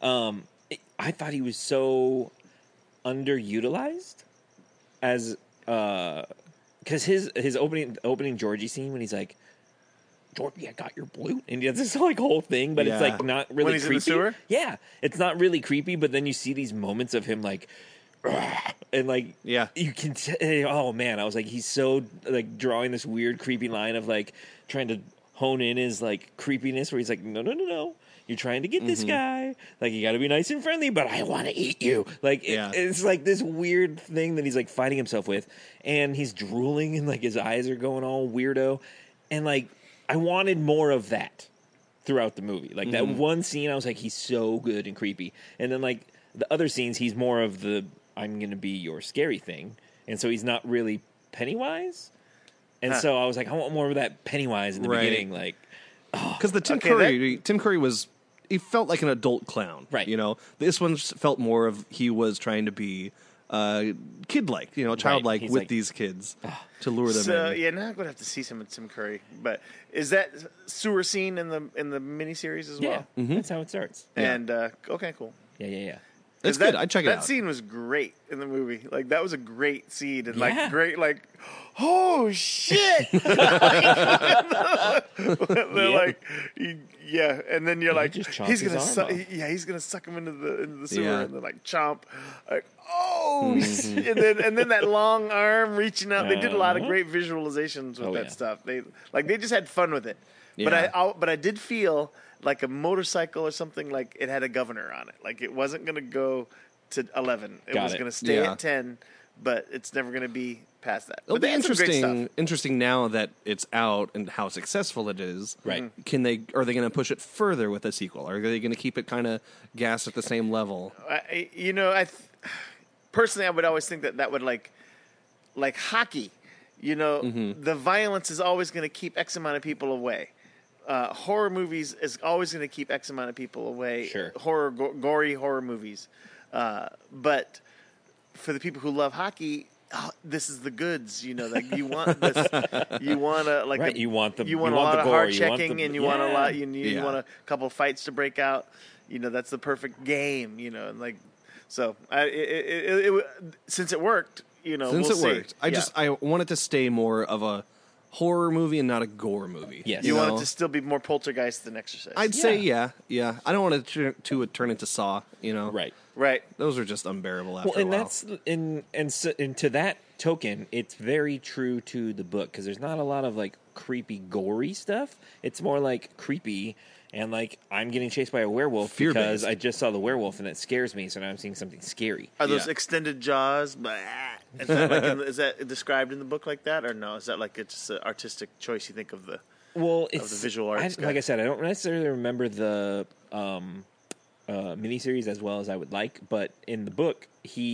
I thought he was so underutilized as because his opening Georgie scene when he's like, Georgie, I got your blue, and he does this like whole thing, but it's Yeah. like not really When he's in creepy. the sewer? Yeah, it's not really creepy, but then you see these moments of him like. And like, Yeah. you can. Oh man, I was like, he's so like drawing this weird, creepy line of like trying to hone in his like creepiness, where he's like, no, you're trying to get this guy. Like, you got to be nice and friendly, but I want to eat you. Like, Yeah. it's like this weird thing that he's like fighting himself with, and he's drooling, and like his eyes are going all weirdo, and like I wanted more of that throughout the movie. Like that one scene, I was like, he's so good and creepy, and then like the other scenes, he's more of the I'm going to be your scary thing. And so he's not really Pennywise. And Huh. so I was like, I want more of that Pennywise in the Right. beginning. Like, Because the Tim Okay, Curry was, he felt like an adult clown, Right. You know, this one felt more of he was trying to be kid-like, you know, childlike He's with like, these kids to lure them So in. yeah, now I'm gonna have to see some of Tim Curry. But is that sewer scene in the miniseries as yeah, well? that's how it starts. And okay, cool. Yeah. It's 'Cause good. I'd check it That out. scene was great in the movie. Like that was a great scene and Yeah. like great like, oh shit! They're like, yeah, and then you're like, just chopped he's his gonna arm suck. off. Yeah, he's gonna suck him into the sewer Yeah. and then like chomp, like oh, shit. and then that long arm reaching out. They did a lot of great visualizations with Oh, that yeah. stuff. They just had fun with it. Yeah. But I did feel like a motorcycle or something, like it had a governor on it. Like it wasn't going to go to 11. It Got was it. going to stay Yeah. at 10, but it's never going to be past that. It'll But be they had some great interesting. stuff. Interesting now that it's out and how successful it is. Right. Are they going to push it further with a sequel? Are they going to keep it kind of gassed at the same level? Personally, I would always think that would like hockey. You know, the violence is always going to keep X amount of people away. Horror movies is always going to keep X amount of people away. Sure. Gory horror movies. But for the people who love hockey, oh, this is the goods, like you want this, you want to like Right, you want a lot the of gore, hard you want checking, the- and you want a lot, Yeah. want a couple fights to break out. That's the perfect game, and like so. Since it worked, Since we'll it see. worked, I want it to stay more of a horror movie and not a gore movie. Yes. You want know? it to still be more Poltergeist than Exorcist. I'd say yeah. I don't want it to turn into Saw. Right. right. Those are just unbearable after Well, and a while. that's and to that token, it's very true to the book because there's not a lot of like creepy, gory stuff. It's more like creepy and like I'm getting chased by a werewolf because Fear-based. I just saw the werewolf and that scares me. So now I'm seeing something scary. Are those Yeah. extended jaws? Blah. Is that, is that described in the book like that, or no? Is that like it's just an artistic choice you think of the? Well, it's the visual arts guy. like I said, I don't necessarily remember the miniseries as well as I would like, but in the book,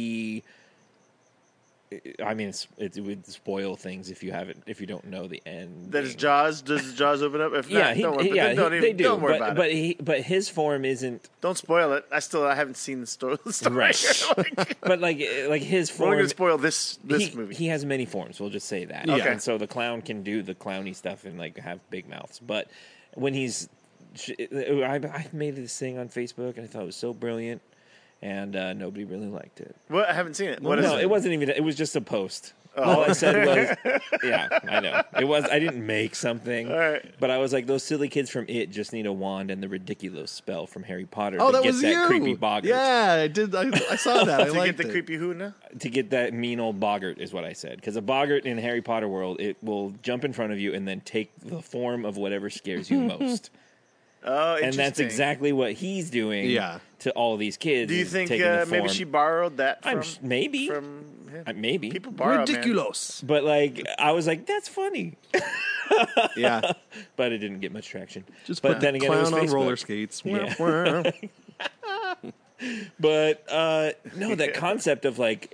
I mean, it would spoil things if you don't know the end. That is Jaws. Does Jaws open up? If Yeah, not, don't worry. they do. Don't worry about it. But his form isn't Don't spoil it. I haven't seen the story. right. But like his We're only form. going to spoil this movie. He has many forms. We'll just say that. Okay. And so the clown can do the clowny stuff and like have big mouths. But when I made this thing on Facebook and I thought it was so brilliant, and nobody really liked it. Well, I haven't seen it. What is No, it? it wasn't even. It was just a post. All I said was, "Yeah, I know." It was. I didn't make something, All right. but I was like, "Those silly kids from It just need a wand and the ridiculous spell from Harry Potter Oh, to that get was that you. creepy boggart." Yeah, I did. I saw that. I To liked get the it. creepy who now? To get that mean old boggart is what I said. Because a boggart in Harry Potter world, it will jump in front of you and then take the form of whatever scares you most. Oh, interesting. And that's exactly what he's doing. Yeah. To all these kids. Do you is think taking the maybe form. she borrowed that from? Maybe. From him? Maybe. People borrow. Man. Ridiculous. But like, I was like, that's funny. Yeah, But it didn't get much traction. just but put then again, it was clown on Facebook. roller skates. Yeah. Wah, wah. But no, that concept of like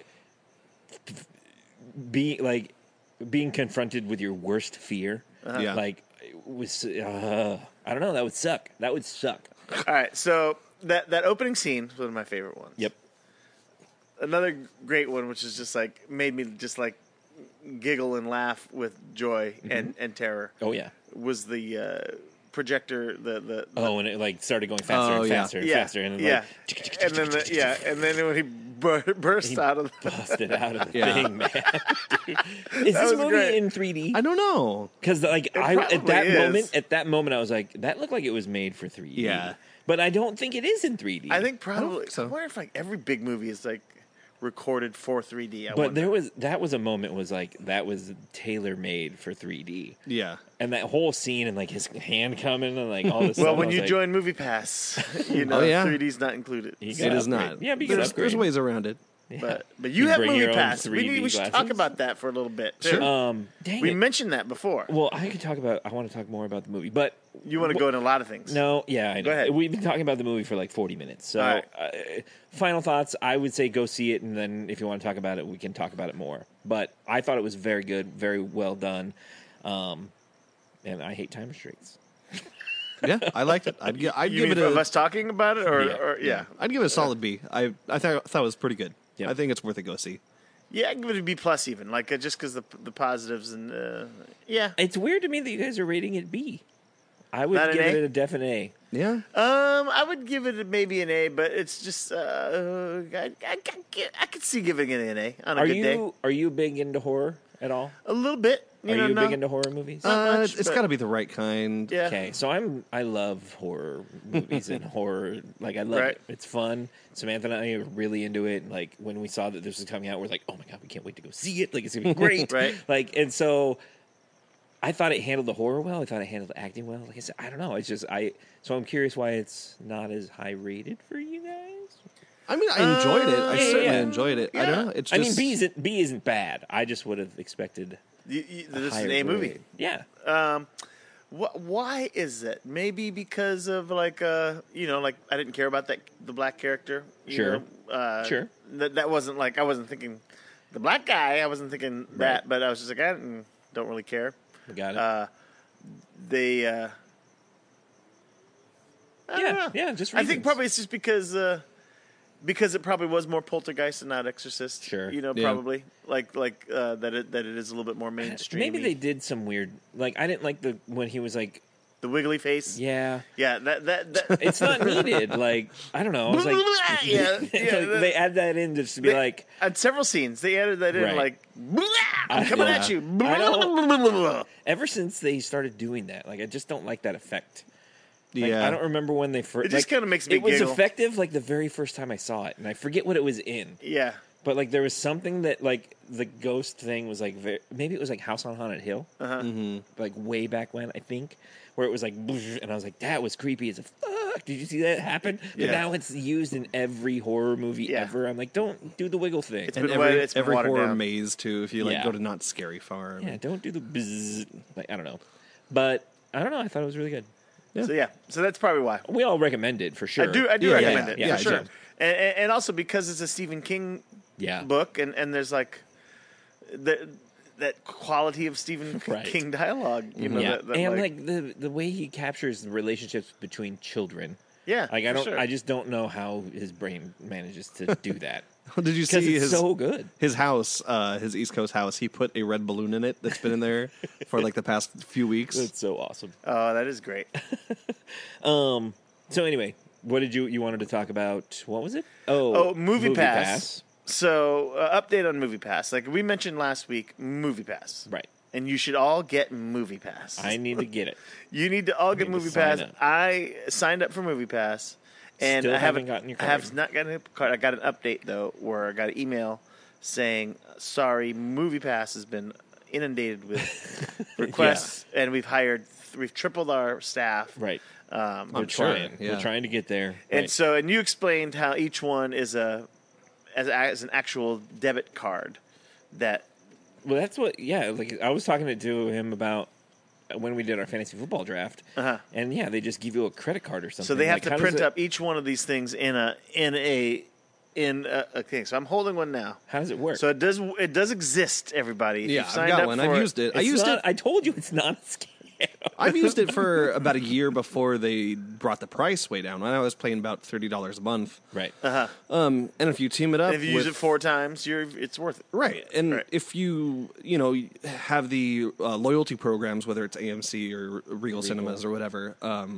being confronted with your worst fear, Yeah. like was I don't know. That would suck. That would suck. All right, so that opening scene was one of my favorite ones. Yep. Another great one, which is just like made me just like giggle and laugh with joy and terror, Oh yeah. was the projector. The Oh, and it like started going faster Oh, and yeah. faster and yeah, faster, and yeah, like, and then and then when he burst out of the, busted out of the Yeah. thing, man. Is this was movie great. in 3D? I don't know. Because like probably at that moment, I was like, that looked like it was made for 3D. Yeah. But I don't think it is in 3D. I think probably. think so. I wonder if like every big movie is like recorded for 3D. But that was a moment was like that was tailor made for 3D. Yeah. And that whole scene and like his hand coming and like all this. Well, stuff, when I was you like, join MoviePass, you know Oh, yeah. 3D's not included. you It gotta is upgrade. not. Yeah, but you can there's upgrade. ways around it. Yeah. But you have bring your own MoviePass. 3D We should talk glasses. about that for a little bit. Too. Sure. Dang We it. mentioned that before. Well, I want to talk more about the movie, but You want to go into a lot of things. no, yeah, I know. Go ahead. We've been talking about the movie for like 40 minutes. So, All right. final thoughts. I would say go see it, and then if you want to talk about it, we can talk about it more. But I thought it was very good, very well done, and I hate time restraints. Yeah, I liked it. I'd You give mean it of a. us talking about it, or Yeah. or yeah. I'd give it a solid B. I thought it was pretty good. Yep. I think it's worth a go see. Yeah, I give it a B plus even, like just because the positives and yeah. It's weird to me that you guys are rating it B. I would Not an give A? it a definite A. Yeah. I would give it maybe an A, but it's just I could see giving it an A on a good day. Are you big into horror at all? A little bit. Are you no. big into horror movies? Not much, It's but- got to be the right kind. Yeah. Okay, so I love horror movies and horror. Like I love Right. it. It's fun. Samantha and I are really into it. Like when we saw that this was coming out, we're like, oh my god, we can't wait to go see it. Like it's gonna be great. Right. Like and so, I thought it handled the horror well. I thought it handled the acting well. Like I said, I don't know. It's just So I'm curious why it's not as high rated for you guys. I mean, I enjoyed it. I yeah, certainly yeah. enjoyed it. I don't know. It's just. I mean, B isn't bad. I just would have expected This is higher an A movie. grade. Yeah. Why is it? Maybe because of like like I didn't care about the black character. Sure. Sure. That wasn't like I wasn't thinking the black guy. I wasn't thinking that, Right. but I was just like I don't really care. We got it. I don't know. yeah. Just I think reasons. probably it's just because because it probably was more Poltergeist and not Exorcist. Sure. You know, Yeah. probably that it is a little bit more mainstream. Maybe they did some weird. Like I didn't like when he was like, the wiggly face. yeah, Yeah, that it's not needed. Like I don't know. I was like, yeah, like, yeah. they add that in just to be like. At several scenes, they added that in, Right. like, I'm coming at you. Ever since they started doing that, like I just don't like that effect. Like, Yeah. I don't remember when they first. It just kinda makes me It was giggle. effective like the very first time I saw it, and I forget what it was in. Yeah. But like there was something that like the ghost thing was like maybe it was like House on Haunted Hill, like way back when I think, where it was like, and I was like that was creepy as a fuck. Did you see that happen? But Yeah. now it's used in every horror movie Yeah. ever. I'm like, don't do the wiggle thing. It's And been every, it's been every watered horror down. maze too. If you like Yeah. go to Not Scary Farm. Yeah, don't do the bzzz. Like I don't know, but I don't know. I thought it was really good. So that's probably why. We all recommend it for sure. I do Yeah, recommend yeah, it yeah, for sure. I do. And also because it's a Stephen King Yeah. book, and there's like that quality of Stephen Right. King dialogue, you know. Yeah, that and like the way he captures the relationships between children. yeah, Like I for don't, sure. I just don't know how his brain manages to do that Did you because see it's his so good. his house, his East Coast house? He put a red balloon in it that's been in there for like the past few weeks. It's so awesome. Oh, that is great. So anyway, what did you wanted to talk about? What was it? Oh, Movie Pass. So, update on Movie Pass. Like we mentioned last week, Movie Pass. Right. And you should all get Movie Pass. I need to get it. You need to all get need to Movie sign Pass. up. I signed up for Movie Pass, and Still I haven't gotten your I card. have not gotten a card. I got an update though, where I got an email saying, "Sorry, Movie Pass has been inundated with requests, and we've tripled our staff." Right. Um, I'm We're sure, trying. yeah. We're trying to get there. and Right. so, and you explained how each one is as an actual debit card that. Well, that's what. Yeah, like I was talking to him about when we did our fantasy football draft, and yeah, they just give you a credit card or something. So they have Like, to how does print it- up each one of these things in a thing. So I'm holding one now. How does it work? So it does exist, everybody. If Yeah, you've I've signed got up one. for I've it- used it. I It's used not- it. I told you it's not a scam. I've used it for about a year before they brought the price way down. When I was paying about $30 a month. Right. And if you team it up, And if you use with- it 4 times, it's worth it. right, and Right. if you have the loyalty programs, whether it's AMC or Regal Cinemas or whatever,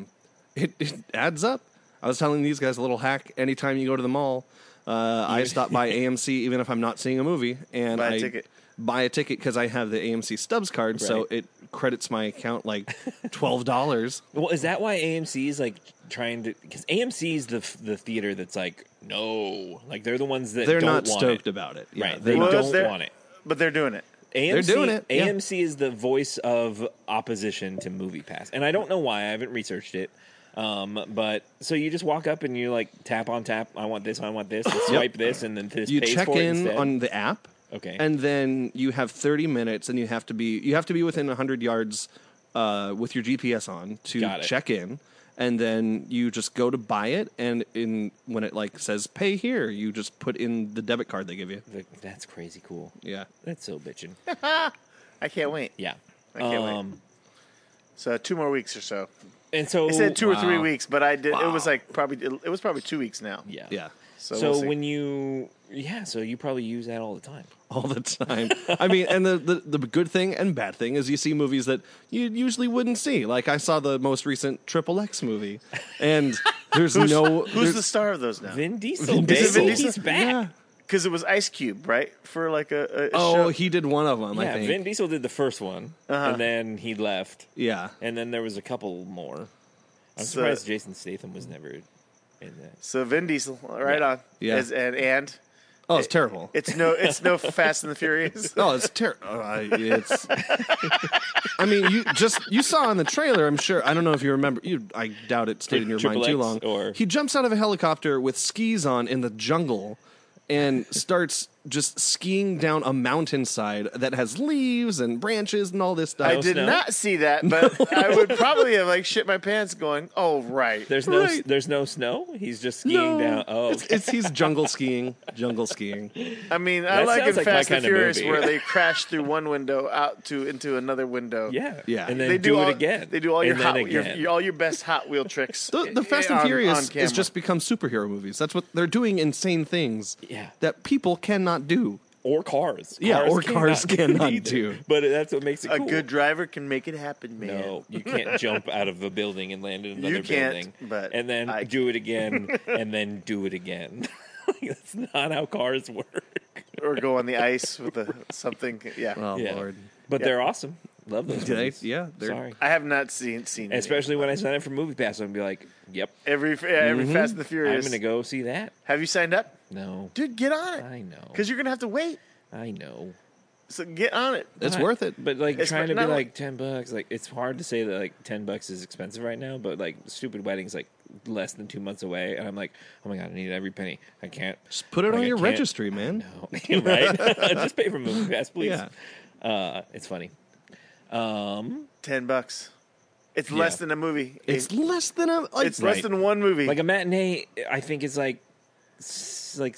it adds up. I was telling these guys a little hack. Anytime you go to the mall, I stop by AMC even if I'm not seeing a movie, and Buy a I ticket. buy a ticket because I have the AMC Stubs card, so Right. it credits my account like $12. Well, is that why AMC is like trying to? Because AMC is the theater that's like no, like they're the ones that They're don't not want stoked it. about it. Yeah, Right. they're They not. don't they're- want it. But they're doing it. AMC, doing it, yeah. AMC is the voice of opposition to Movie Pass, and I don't know why. I haven't researched it. But so you just walk up and you like tap on tap. I want this. I want this. And swipe this, and then this You pays check for it in instead. on the app. Okay. And then you have 30 minutes, and you have to be within 100 yards with your GPS on to Got it. check in, and then you just go to buy it, and when it like says pay here, you just put in the debit card they give you. That's crazy cool. Yeah. That's so bitchin'. I can't wait. Yeah. I can't wait. So 2 more weeks or so. And so I said 2 or 3 Wow. weeks, but I did. It Wow. was like it was probably 2 weeks now. Yeah. Yeah. So, So we'll see. when you so you probably use that all the time. All the time. I mean, and the good thing and bad thing is you see movies that you usually wouldn't see. Like I saw the most recent Triple X movie, and there's who's there's- the star of those now? Vin Diesel. Vin baby. Diesel. He's back. Yeah. Because it was Ice Cube, right? For like a Oh, show. he did one of them. I Yeah, think. Vin Diesel did the first one, and then he left, Yeah. and then there was a couple more. I'm So- surprised Jason Statham was never in that. So Vin Diesel, right on. Yeah. And Oh, it's terrible. it's no Fast and the Furious. Oh, it's terrible. It's. I mean, you saw in the trailer. I'm sure. I don't know if you remember. I doubt it stayed in your mind Triple too X long. or- He jumps out of a helicopter with skis on in the jungle, and starts just skiing down a mountainside that has leaves and branches and all this stuff. I did snow? not see that, but I would probably have like shit my pants going, oh, right. There's no Right. there's no snow. He's just skiing down. Oh, He's jungle skiing. Jungle skiing. I mean, I That like in sounds like my Fast and kind of Furious movie. where they crash through one window into another window. yeah, Yeah. and then They do all, it again. They do all your and then hot, again. all your best Hot Wheel tricks. The Fast and on Furious camera. has just become superhero movies. That's what they're doing. Insane things. Yeah. That people cannot do. or cars. Yeah, or cars cannot either. do. But that's what makes it A cool. good driver can make it happen, man. No, you can't jump out of a building and land in another You can't, building, but and then I do it again, and then do it again. That's not how cars work. Or go on the ice with something. Yeah. Oh Yeah. Lord. But Yeah. they're awesome. Love those Did I- movies. yeah, they're- Sorry. I have not seen any. Especially when I sign up for Movie Pass, I'm gonna be like, "Yep, every Fast and the I'm Furious. gonna go see that." Have you signed up? No, Dude, get on it. I know. Because you're going to have to wait. I know. So get on it. It's But- worth it. But like It's trying to be not like $10, like it's hard to say that like $10 is expensive right now. But like stupid weddings, like less than 2 months away, and I'm like, oh my god, I need every penny. I can't. Just put it like, on I your can't- registry, man. No, right? Just pay for Movie Pass, please. Yeah. It's funny. $10. It's less than a movie. It's less than a like. It's less Right. than one movie. Like a matinee, I think is like like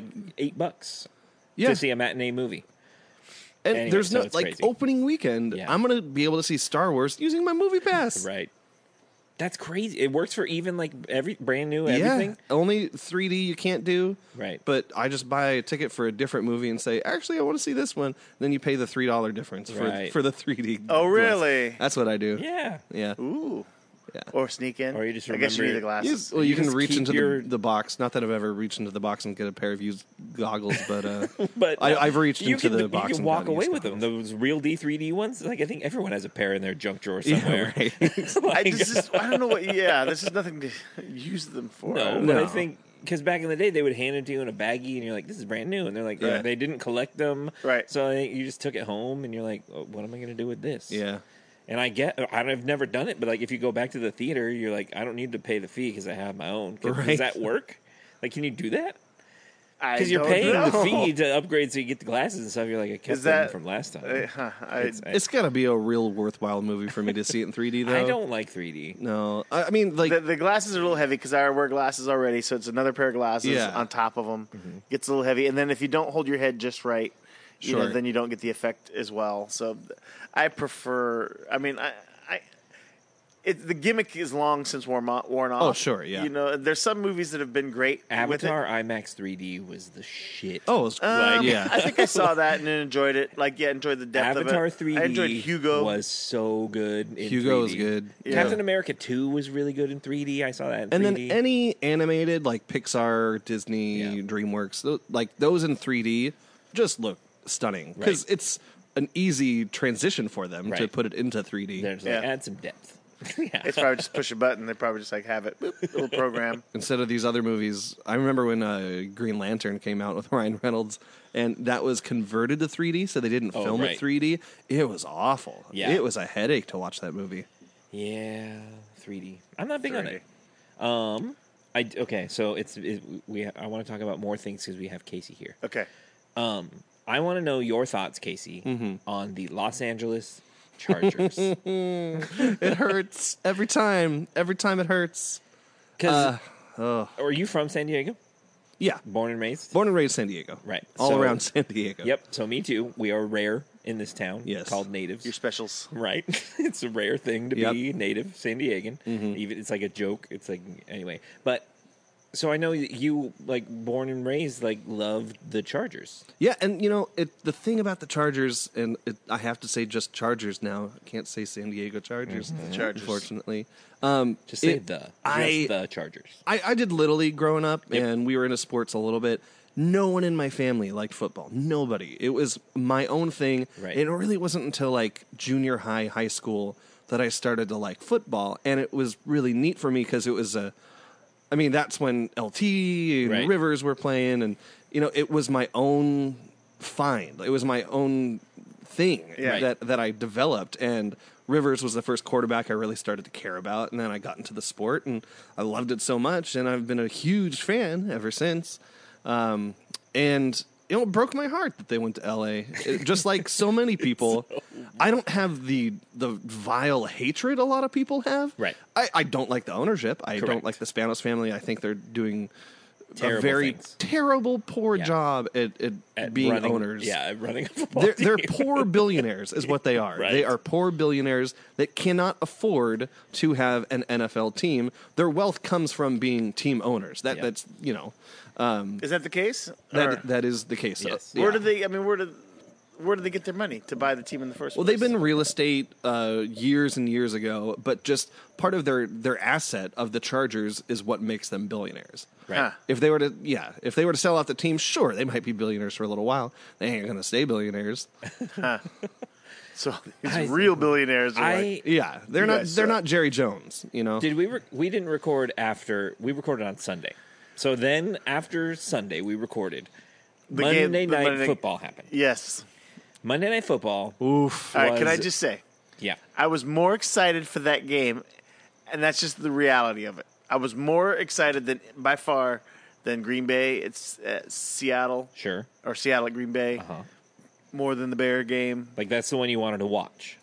$8 yeah. to see a matinee movie. And Anyway, there's so no it's like crazy. opening weekend. Yeah. I'm gonna be able to see Star Wars using my movie pass. Right. That's crazy. It works for even like every brand new Yeah. everything. Only 3D you can't do. Right. But I just buy a ticket for a different movie and say, actually, I want to see this one. Then you pay the $3 difference Right. for the 3D. Oh, glass. really? That's what I do. Yeah. Yeah. Ooh. Yeah. Or sneak in. Or you just I guess you need the remember- glasses. Well, you can just reach keep into your- the box. Not that I've ever reached into the box and get a pair of used goggles, but But I've reached you into can, the box You can and walk gotten away used with them. goggles. Those real D3D ones. Like I think everyone has a pair in their junk drawer somewhere. Yeah, right. I don't know what. Yeah, this is nothing to use them for. No, No. but I think because back in the day they would hand it to you in a baggie, and you're like, "This is brand new," and they're like, Yeah. "They didn't collect them, Right. So I think you just took it home, and you're like, oh, "What am I going to do with this?" Yeah. And I've never done it, but like if you go back to the theater, you're like, I don't need to pay the fee because I have my own. Right. Does that work? Like, can you do that? I Because you're don't paying know. the fee to upgrade so you get the glasses and stuff. You're like, I kept Is that- them from last time. I It's got to be a real worthwhile movie for me to see it in 3D, though. I don't like 3D. No. I mean, like, the glasses are a little heavy because I wear glasses already, so it's another pair of glasses Yeah. on top of them. Gets a little heavy, and then if you don't hold your head just right, you know, Sure. then you don't get the effect as well. So I prefer. I mean, the gimmick is long since worn off. Oh, sure, yeah. You know, there's some movies that have been great with it. Avatar IMAX 3D was the shit. oh, it's, yeah. I think I saw that and enjoyed it. Like, yeah, enjoyed the depth Avatar of it. 3D I enjoyed Hugo. was so good in Hugo 3D. is good. Yeah. Captain America 2 was really good in 3D. I saw that in And 3D. then any animated, like Pixar, Disney, Yeah. DreamWorks, like those in 3D just look stunning. Because Right. it's an easy transition for them to Right. put it into 3D. There's Yeah. like, add some depth. Yeah. It's probably just push a button. They probably just like have it, boop, little program. Instead of these other movies, I remember when Green Lantern came out with Ryan Reynolds, and that was converted to 3D, so they didn't Oh, film right. it 3D. It was awful. Yeah. It was a headache to watch that movie. Yeah, 3D. I'm not big on 3D. it. Okay, so I want to talk about more things because we have Casey here. Okay. I want to know your thoughts, Casey, Mm-hmm. on the Los Angeles Chargers. It hurts every time. Every time it hurts. Because Oh, are you from San Diego? yeah. Born and raised? Born and raised San Diego. Right. All So- around San Diego. Yep. So me too. We are rare in this town. Yes. Called natives. Your specials. Right. It's a rare thing to Yep. be native San Diegan. Even it's like a joke. It's like anyway. But so I know you like born and raised like loved the Chargers. Yeah, and you know, the thing about the Chargers, and I have to say just Chargers now. I can't say San Diego Chargers, Chargers. unfortunately. Just say It- the Chargers. I did Little League growing up, and we were into sports a little bit. No one in my family liked football. Nobody. It was my own thing. Right. And it really wasn't until like junior high, high school that I started to like football, and it was really neat for me because it was I mean, that's when LT and Right. Rivers were playing, and you know, it was my own find. It was my own thing Yeah. that I developed, and Rivers was the first quarterback I really started to care about, and then I got into the sport, and I loved it so much, and I've been a huge fan ever since. And it broke my heart that they went to L.A. Just like so many people, I don't have the vile hatred a lot of people have. Right. I don't like the ownership. I Correct. don't like the Spanos family. I think they're doing Terrible a very things. terrible, poor job at being running, owners. Yeah, running a football They're team. poor billionaires, is what they are. Right. They are poor billionaires that cannot afford to have an NFL team. Their wealth comes from being team owners. That's Is that the case? Or that is the case. Yes. where do they? I mean, where do they get their money to buy the team in the first Well, place? they've been real estate years and years ago, but just part of their asset of the Chargers is what makes them billionaires. Right. Huh. If they were to sell off the team, sure, they might be billionaires for a little while. They ain't going to stay billionaires. So these real billionaires are like, Yeah, they're You not guys they're suck. not Jerry Jones, you know. Did we didn't record after we recorded on Sunday. So then after Sunday we recorded. The game- Monday the night Monday- football happened. yes. Monday Night Football. Oof. All right, can I was- just say, Yeah. I was more excited for that game, and that's just the reality of it. I was more excited by far than Green Bay. It's Seattle Sure. or Seattle at Green Bay. More than the Bear game. Like that's the one you wanted to watch.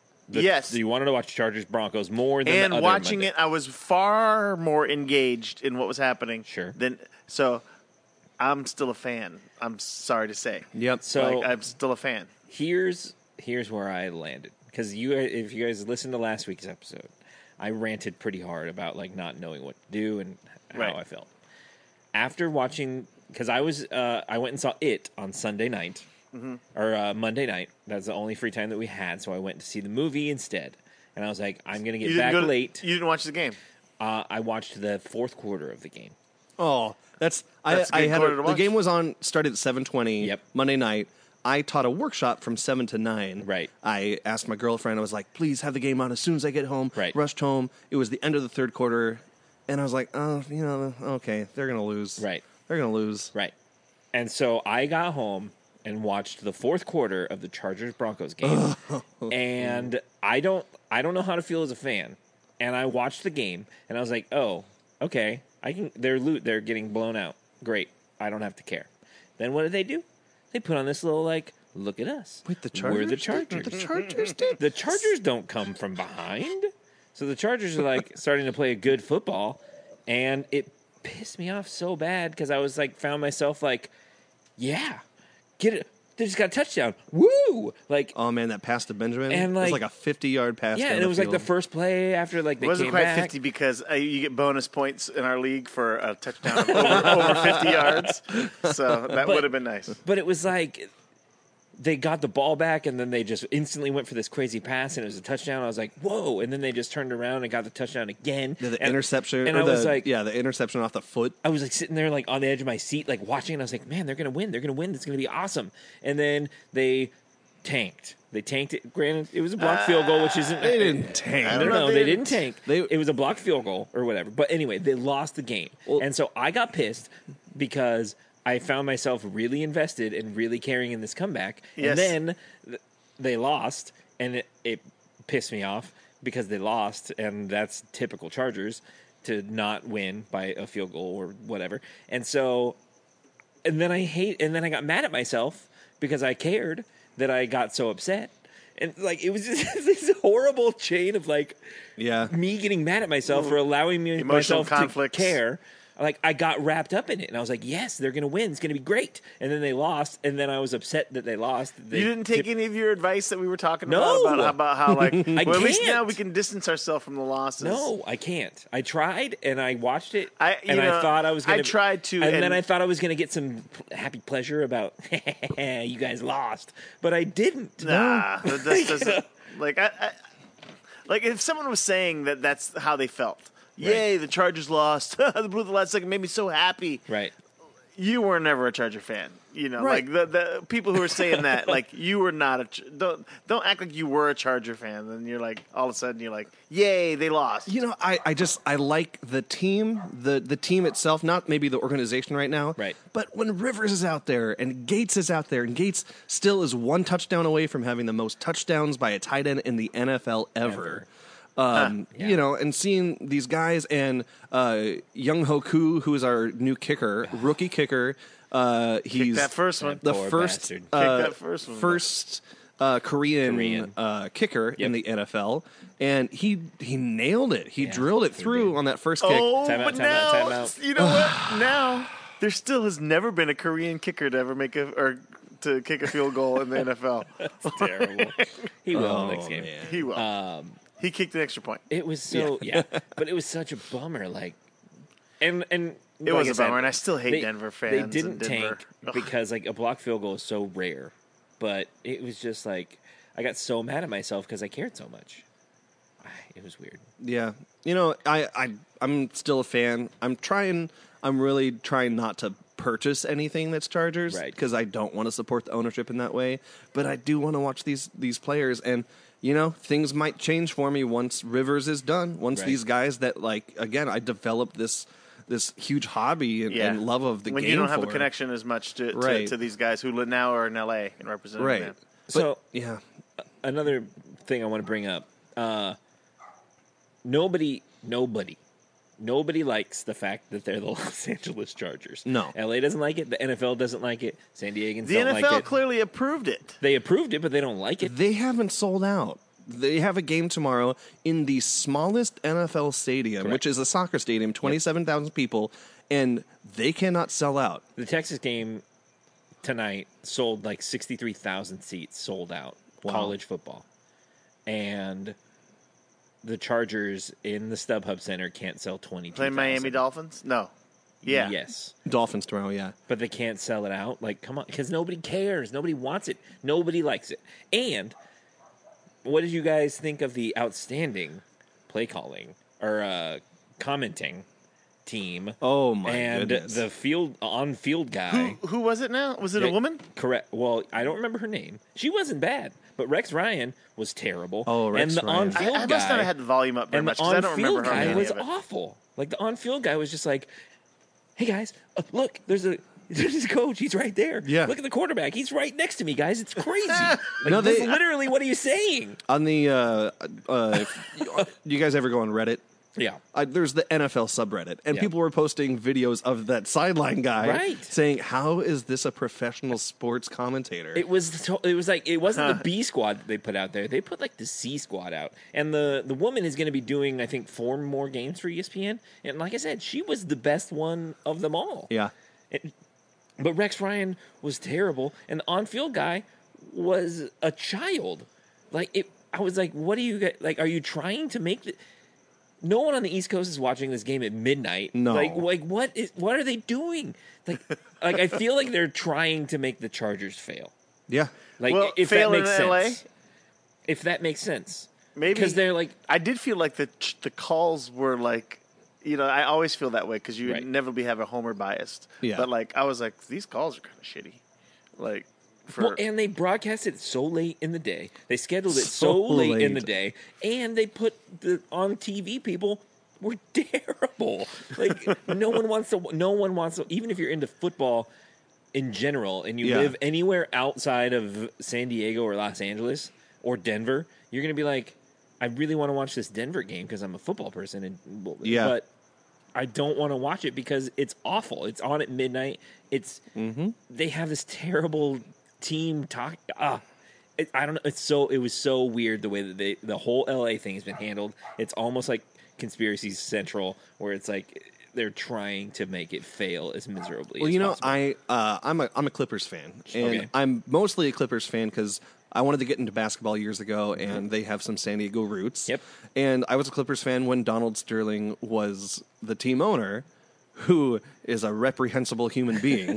Yes. You wanted to watch Chargers Broncos more than And the other watching Monday. it, I was far more engaged in what was happening. Sure. So I'm still a fan. I'm sorry to say. Yep. So I'm still a fan. here's where I landed because if you guys listened to last week's episode, I ranted pretty hard about like not knowing what to do and how Right. I felt after watching because I went and saw it on Sunday night or Monday night. That's the only free time that we had, so I went to see the movie instead. And I was like, I'm gonna get back late. You didn't watch the game. I watched the fourth quarter of the game. Oh, That's a I good had quarter to the watch. game was started at 7:20 Yep. Monday night. I taught a workshop from 7 to 9. Right. I asked my girlfriend, I was like, please have the game on as soon as I get home. Right. Rushed home. It was the end of the third quarter. And I was like, oh, okay, they're going to lose. Right. They're going to lose. Right. And so I got home and watched the fourth quarter of the Chargers Broncos game. And I don't know how to feel as a fan. And I watched the game and I was like, "Oh, okay. They're getting blown out. Great. I don't have to care." Then what did they do? They put on this little like, "Look at us. Wait, the Chargers? We're the Chargers." The Chargers did? The Chargers don't come from behind. So the Chargers are like starting to play a good football, and it pissed me off so bad because I was like, found myself like, yeah, get it. They just got a touchdown. Woo! Like, Oh, man, that pass to Benjamin. And, it was like- like a 50-yard pass yeah, down and it was like the field. first play after like they It wasn't came quite back. 50 because you get bonus points in our league for a touchdown of over 50 yards. So that would have been nice. But it was like they got the ball back and then they just instantly went for this crazy pass and it was a touchdown. I was like, whoa! And then they just turned around and got the touchdown again. The And- interception. And or I was the- like, the interception off the foot. I was like sitting there like on the edge of my seat, like watching, and I was like, man, they're gonna win. They're gonna win. It's gonna be awesome. And then they tanked. They tanked it. Granted, it was a blocked field goal, which isn't. They didn't tank. I No, don't know no, if they they didn't tank. It was a blocked field goal or whatever. But anyway, they lost the game. And so I got pissed because I found myself really invested and really caring in this comeback. Yes. And then they lost, and it pissed me off because they lost, and that's typical Chargers to not win by a field goal or whatever. And so, and then I got mad at myself because I cared that I got so upset. And like it was just this horrible chain of like Yeah. me getting mad at myself for allowing me Emotional myself conflicts. to care. Like I got wrapped up in it, and I was like, "Yes, they're going to win. It's going to be great." And then they lost, and then I was upset that they lost. You didn't take any of your advice that we were talking No. about how like well, at least can't. now we can distance ourselves from the losses. No, I can't. I tried, and I watched it, I thought I was going I tried to, and and then I thought I was going to get some happy pleasure about you guys lost, but I didn't. Nah, that doesn't like I like if someone was saying that that's how they felt. Yay, the Chargers lost. The blew the last second made me so happy. Right. You were never a Charger fan. You know, Right. like the people who are saying that, like you were not don't act like you were a Charger fan. Then you're like all of a sudden you're like, yay, they lost. You know, I like the team, the team itself, not maybe the organization right now. Right. But when Rivers is out there and Gates is out there, and Gates still is one touchdown away from having the most touchdowns by a tight end in the NFL ever. You know, and seeing these guys and Young Hoku, who is our new kicker, rookie kicker, He's that first one. the Poor first bastard. Kick that first one. first Korean. Kicker in the NFL, and he nailed it. He drilled it through on that first kick. Oh, Time out, but time out, now, time out. you know what? Now there still has never been a Korean kicker to ever to kick a field goal in the NFL. It's terrible. He will next game. man. He will. He kicked an extra point. It was so but it was such a bummer. Like, and It like was I a said, bummer, and I still hate Denver fans. They didn't in Denver. tank Ugh. because like a blocked field goal is so rare, but it was just like I got so mad at myself because I cared so much. It was weird. Yeah, you know, I'm still a fan. I'm really trying not to purchase anything that's Chargers, Right. because I don't want to support the ownership in that way. But I do want to watch these players, and you know, things might change for me once Rivers is done. Once Right. these guys that, like, again, I developed this huge hobby and love of the when game. you don't have a for. connection as much to Right. these guys who now are in LA and representing Right. them. So Yeah, another thing I want to bring up. Nobody likes the fact that they're the Los Angeles Chargers. No. LA doesn't like it. The NFL doesn't like it. San Diegans The don't NFL like it. clearly approved it. They approved it, but they don't like it. they haven't sold out. They have a game tomorrow in the smallest NFL stadium, Correct. which is a soccer stadium, 27,000 people, and they cannot sell out. The Texas game tonight sold like 63,000 seats, sold out. Wow. College football. And the Chargers in the StubHub Center can't sell 22,000. Play Miami Dolphins? No. Yeah. Yes. Dolphins tomorrow, yeah. But they can't sell it out. Like, come on. Because nobody cares. Nobody wants it. Nobody likes it. And what did you guys think of the outstanding play calling or commenting team? Oh, my and goodness. the on-field guy. Who was it now? Was it a woman? Correct. Well, I don't remember her name. She wasn't bad, but Rex Ryan was terrible. Oh, Rex and the Ryan. on-field I guy, must not have had the volume up very and much the because I don't remember on-field her guy any was of it. awful. Like the on-field guy was just like, "Hey guys, look, there's his coach. He's right there. Yeah. Look at the quarterback. He's right next to me, guys. It's crazy. Like, No, this they- is literally what are you saying? On the, you guys ever go on Reddit? Yeah. There's the NFL subreddit, and Yeah. people were posting videos of that sideline guy Right. saying, "How is this a professional sports commentator?" It was like it wasn't the B squad that they put out there. They put like the C squad out, and the woman is going to be doing I think 4 more games for ESPN. And like I said, she was the best one of them all. yeah, But Rex Ryan was terrible, and the on-field guy was a child. Like I was like, what are you guys, like? Are you trying to make the? No one on the East Coast is watching this game at midnight. No. like what are they doing? Like I feel like they're trying to make the Chargers fail. yeah. Like Well, if that fail in makes LA? sense. If that makes sense, Maybe because they're like I did feel like the calls were like, you know, I always feel that way because you Right. inevitably have a homer biased. Yeah. But like, I was like, these calls are kind of shitty. Like, for well, and they broadcast it so late in the day. They scheduled it so So late in late. the day, and they put the on TV people were terrible. Like no one wants to. Even if you're into football in general, and you Yeah. live anywhere outside of San Diego or Los Angeles or Denver, you're gonna be like, I really want to watch this Denver game because I'm a football person, Yeah. but I don't want to watch it because it's awful. It's on at midnight. It's they have this terrible team talk. I don't know. It was so weird the way that the whole LA thing has been handled. It's almost like Conspiracy Central, where it's like they're trying to make it fail as miserably. Well, as you know, possible. I'm a Clippers fan, and Okay. I'm mostly a Clippers fan because I wanted to get into basketball years ago, and they have some San Diego roots. Yep. And I was a Clippers fan when Donald Sterling was the team owner, who is a reprehensible human being.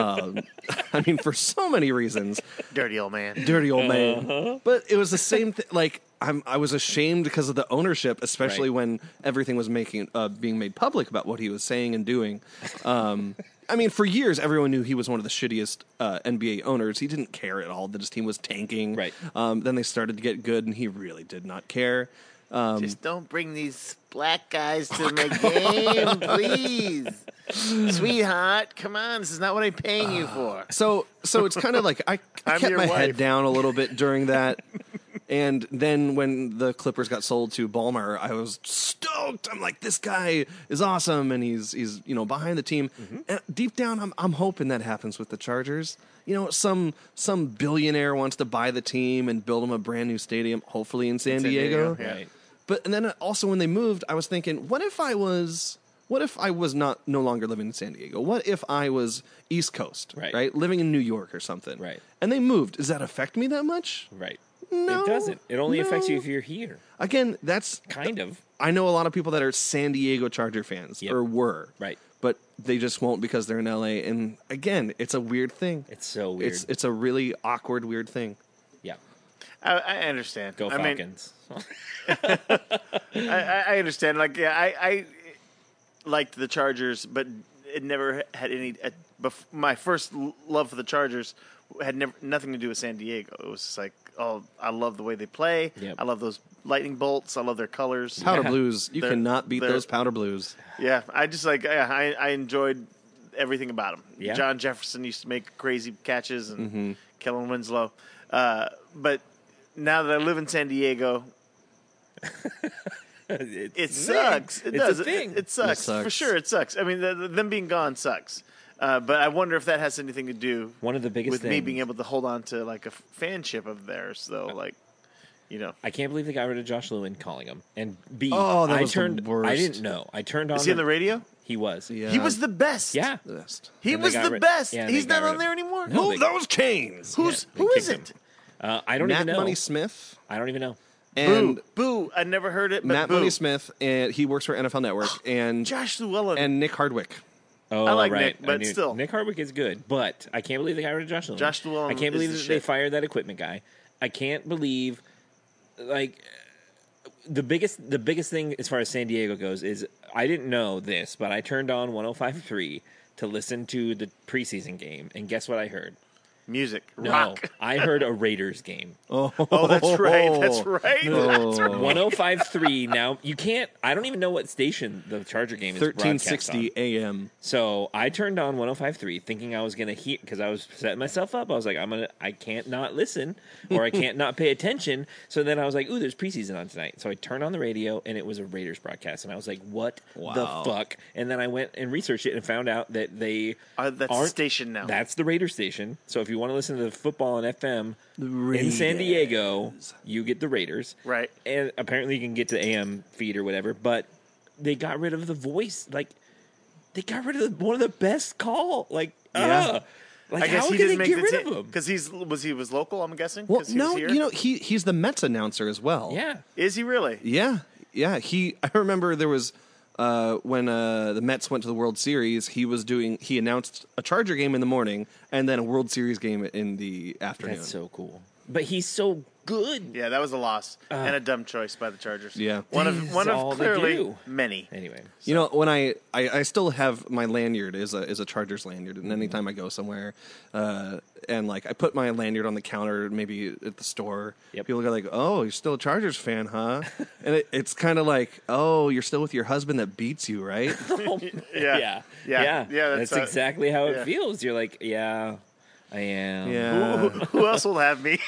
I mean, for so many reasons, dirty old man. dirty old man. But it was the same thing. Like I was ashamed because of the ownership, especially Right. when everything was being made public about what he was saying and doing. I mean, for years, everyone knew he was one of the shittiest NBA owners. He didn't care at all that his team was tanking. Right. Then they started to get good, and he really did not care. Just don't bring these black guys to my game, please. Sweetheart, come on. This is not what I'm paying you for. So it's kind of like I I'm kept your my head wife. down a little bit during that. And then when the Clippers got sold to Ballmer, I was stoked. stoked. I'm like, this guy is awesome, and he's behind the team. And deep down, I'm hoping that happens with the Chargers. Some billionaire wants to buy the team and build them a brand new stadium, hopefully in San Diego. yeah. Right. But and then also when they moved, I was thinking, what if I was no longer living in San Diego? What if I was East Coast, Right. living in New York or something? Right. And they moved. Does that affect me that much? Right. No, It doesn't. It only affects you no. if you're here. Again, that's Kind of. I know a lot of people that are San Diego Charger fans Yep. or were. Right. But they just won't because they're in LA. And again, it's a weird thing. It's so weird. It's a really awkward, weird thing. Yeah. I understand. Go I mean, Falcons. I understand. Like, yeah, I liked the Chargers, but it never had any. My first love for the Chargers had nothing to do with San Diego. It was just like, oh, I love the way they play. Yep. I love those lightning bolts. I love their colors. Powder Yeah. blues. You They're- cannot beat they're- those powder blues. Yeah, I just like I enjoyed everything about them. Yeah. John Jefferson used to make crazy catches, and Kellen Winslow. But now that I live in San Diego, it sucks. It It's does. a thing. It sucks. It sucks. For sure. It sucks. I mean, them being gone sucks. But I wonder if that has anything to do One of the biggest with things. me being able to hold on to like a fanship of theirs, though. Like, I can't believe they got rid of Josh Lewin calling him. And B, Oh, that I was the turned. worst. I didn't know. I turned on. is he on the radio? He was. Yeah. He was the best. Yeah. the best. He And they was got the rid- best. yeah, He's they got not rid on of- there anymore. No, Move those chains. Yeah, they Who is kicked it? him. I don't Matt even know. Money Smith I don't even know. and Boo. I never heard it, but Matt boo. Money Smith, and he works for NFL Network, and Josh Llewellyn. and Nick Hardwick. Oh, I like right. Nick, but I knew- still. Nick Hardwick is good, but I can't believe they got rid of Josh Llewellyn. Josh Llewellyn I can't believe is that the they shit. fired that equipment guy. I can't believe, like, the biggest thing as far as San Diego goes is I didn't know this, but I turned on 105.3 to listen to the preseason game, and guess what I heard? Music. No, Rock. I heard a Raiders game. Oh, that's right. That's right. Oh. That's right. 105.3. Now you can't. I don't even know what station the Charger game is broadcast on. 1360 a.m. So I turned on 105.3 thinking I was going to hear, because I was setting myself up. I was like, I can't not listen, or I can't not pay attention. So then I was like, ooh, there's preseason on tonight. So I turned on the radio, and it was a Raiders broadcast. And I was like, what Wow. the fuck? And then I went and researched it and found out that they That's the aren't. station now. That's the Raiders station. So if you want to listen to the football on FM in San Diego, you get the Raiders. Right. And apparently you can get to AM feed or whatever, but they got rid of the voice. Like, they got rid of one of the best call. Like, Yeah. like I guess how he did didn't they make get the rid team of him? because he was local. I'm guessing. Well, 'Cause he no, was here? he's the Mets announcer as well. Yeah. Is he really? Yeah. I remember there was when the Mets went to the World Series. He announced a Charger game in the morning and then a World Series game in the afternoon. That's so cool. But he's so good. Yeah, that was a loss and a dumb choice by the Chargers. Yeah. one This of is all they clearly do. many. Anyway. You know, when I still have my lanyard is a Chargers lanyard, and anytime I go somewhere, and like I put my lanyard on the counter, maybe at the store, Yep. people go like, "Oh, you're still a Chargers fan, huh?" And it's kind of like, "Oh, you're still with your husband that beats you, right?" Yeah. Yeah. That's That's exactly how it yeah. feels. You're like, yeah, I am. Yeah. Who else will have me?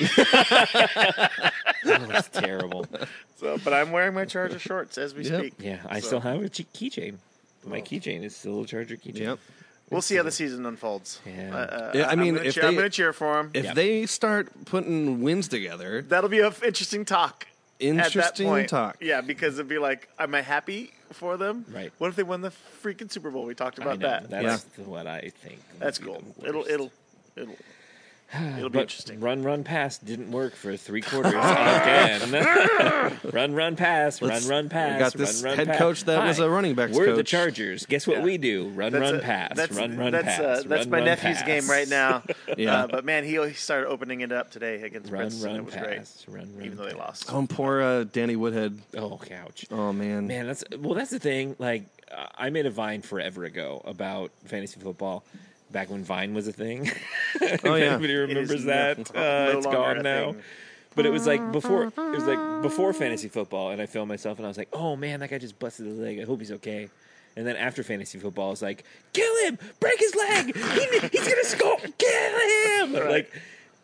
That's terrible. But I'm wearing my Charger shorts as we Yep. speak. Yeah, I So, still have a keychain. My keychain is still a Charger keychain. Yep. We'll see how the season unfolds. Yeah, I mean, I'm if I'm they- going to cheer for him. If Yeah. they start putting wins together, That'll be an interesting talk. At interesting that point. talk. Yeah, because it'd be like, am I happy for them? Right. What if they won the freaking Super Bowl? We talked I about know. that. That's what I think. That's would be cool. the It'll worst. it'll be But interesting. run pass didn't work for 3/4 again. run pass, Let's- run pass. we got this run head pass. coach that was Hi, a running backs We're the coach. Chargers. Guess what Yeah. we do? Run pass. That's Run that's, pass. That's run, my run, nephew's pass. game right now. Yeah. But man, he started opening it up today against Run, Princeton. run, It was pass. great, Run, even though they pass. lost. Oh, poor Danny Woodhead. Oh, couch. Oh man. Man, that's the thing. Like, I made a Vine forever ago about fantasy football, back when Vine was a thing. Oh yeah. Anybody remembers no- that? no It's longer gone a now. thing. But it was like before. It was like before fantasy football, and I filmed myself, and I was like, "Oh man, that guy just busted his leg. I hope he's okay." And then after fantasy football, I was like, "Kill him! Break his leg! He's gonna score! Kill him!" Like,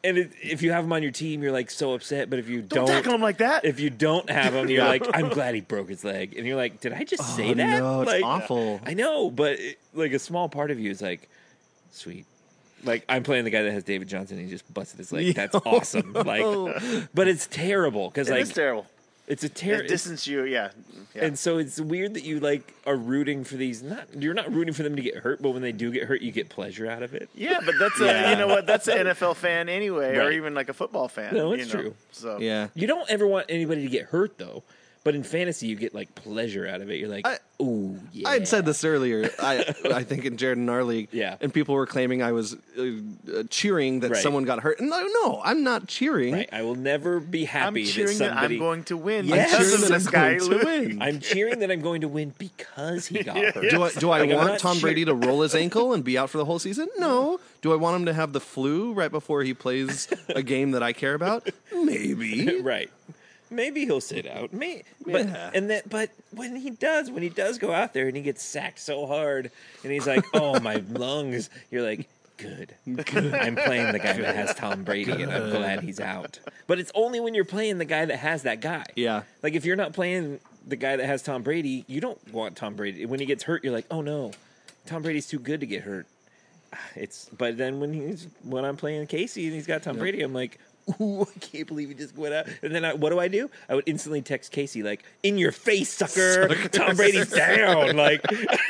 if you have him on your team, you're like so upset. But if you Don't tackle him like that. if you don't have him, you're like, I'm glad he broke his leg. And you're like, did I just say that? No, it's like, awful. I know, but like a small part of you is like, sweet. Like I'm playing the guy that has David Johnson. And he just busted his leg. That's awesome. Like, but it's terrible because like it's terrible. it's a It terrible. distance you, yeah. And so it's weird that you like are rooting for these. You're not rooting for them to get hurt, but when they do get hurt, you get pleasure out of it. Yeah, but that's you know what? That's an NFL fan anyway, or Right. even like a football fan. No, it's you know? true. So Yeah. You don't ever want anybody to get hurt though. But in fantasy, you get like pleasure out of it. You're like, ooh, yeah. I had said this earlier. I think in Jared and our league, Yeah. and people were claiming I was cheering that Right. someone got hurt. No, I'm not cheering. Right. I will never be I'm happy cheering that somebody. I'm going to win Yes. because cheering of that this I'm guy going to losing. win. I'm cheering that I'm going to win because he got hurt. Do I Like, I'm want not Tom cheer- Brady to roll his ankle and be out for the whole season? No. Do I want him to have the flu right before he plays a game that I care about? Maybe. Right. Maybe he'll sit out. But Yeah. but when he does go out there and he gets sacked so hard and he's like, "Oh, my lungs." You're like, "Good. I'm playing the guy that has Tom Brady and I'm glad he's out." But it's only when you're playing the guy that has that guy. Yeah. Like if you're not playing the guy that has Tom Brady, you don't want Tom Brady. When he gets hurt, you're like, "Oh no. Tom Brady's too good to get hurt." But then when I'm playing Casey and he's got Tom Brady, I'm like, ooh, I can't believe he just went out. And then what do? I would instantly text Casey like, "In your face, sucker! Tom Brady's down!" Like,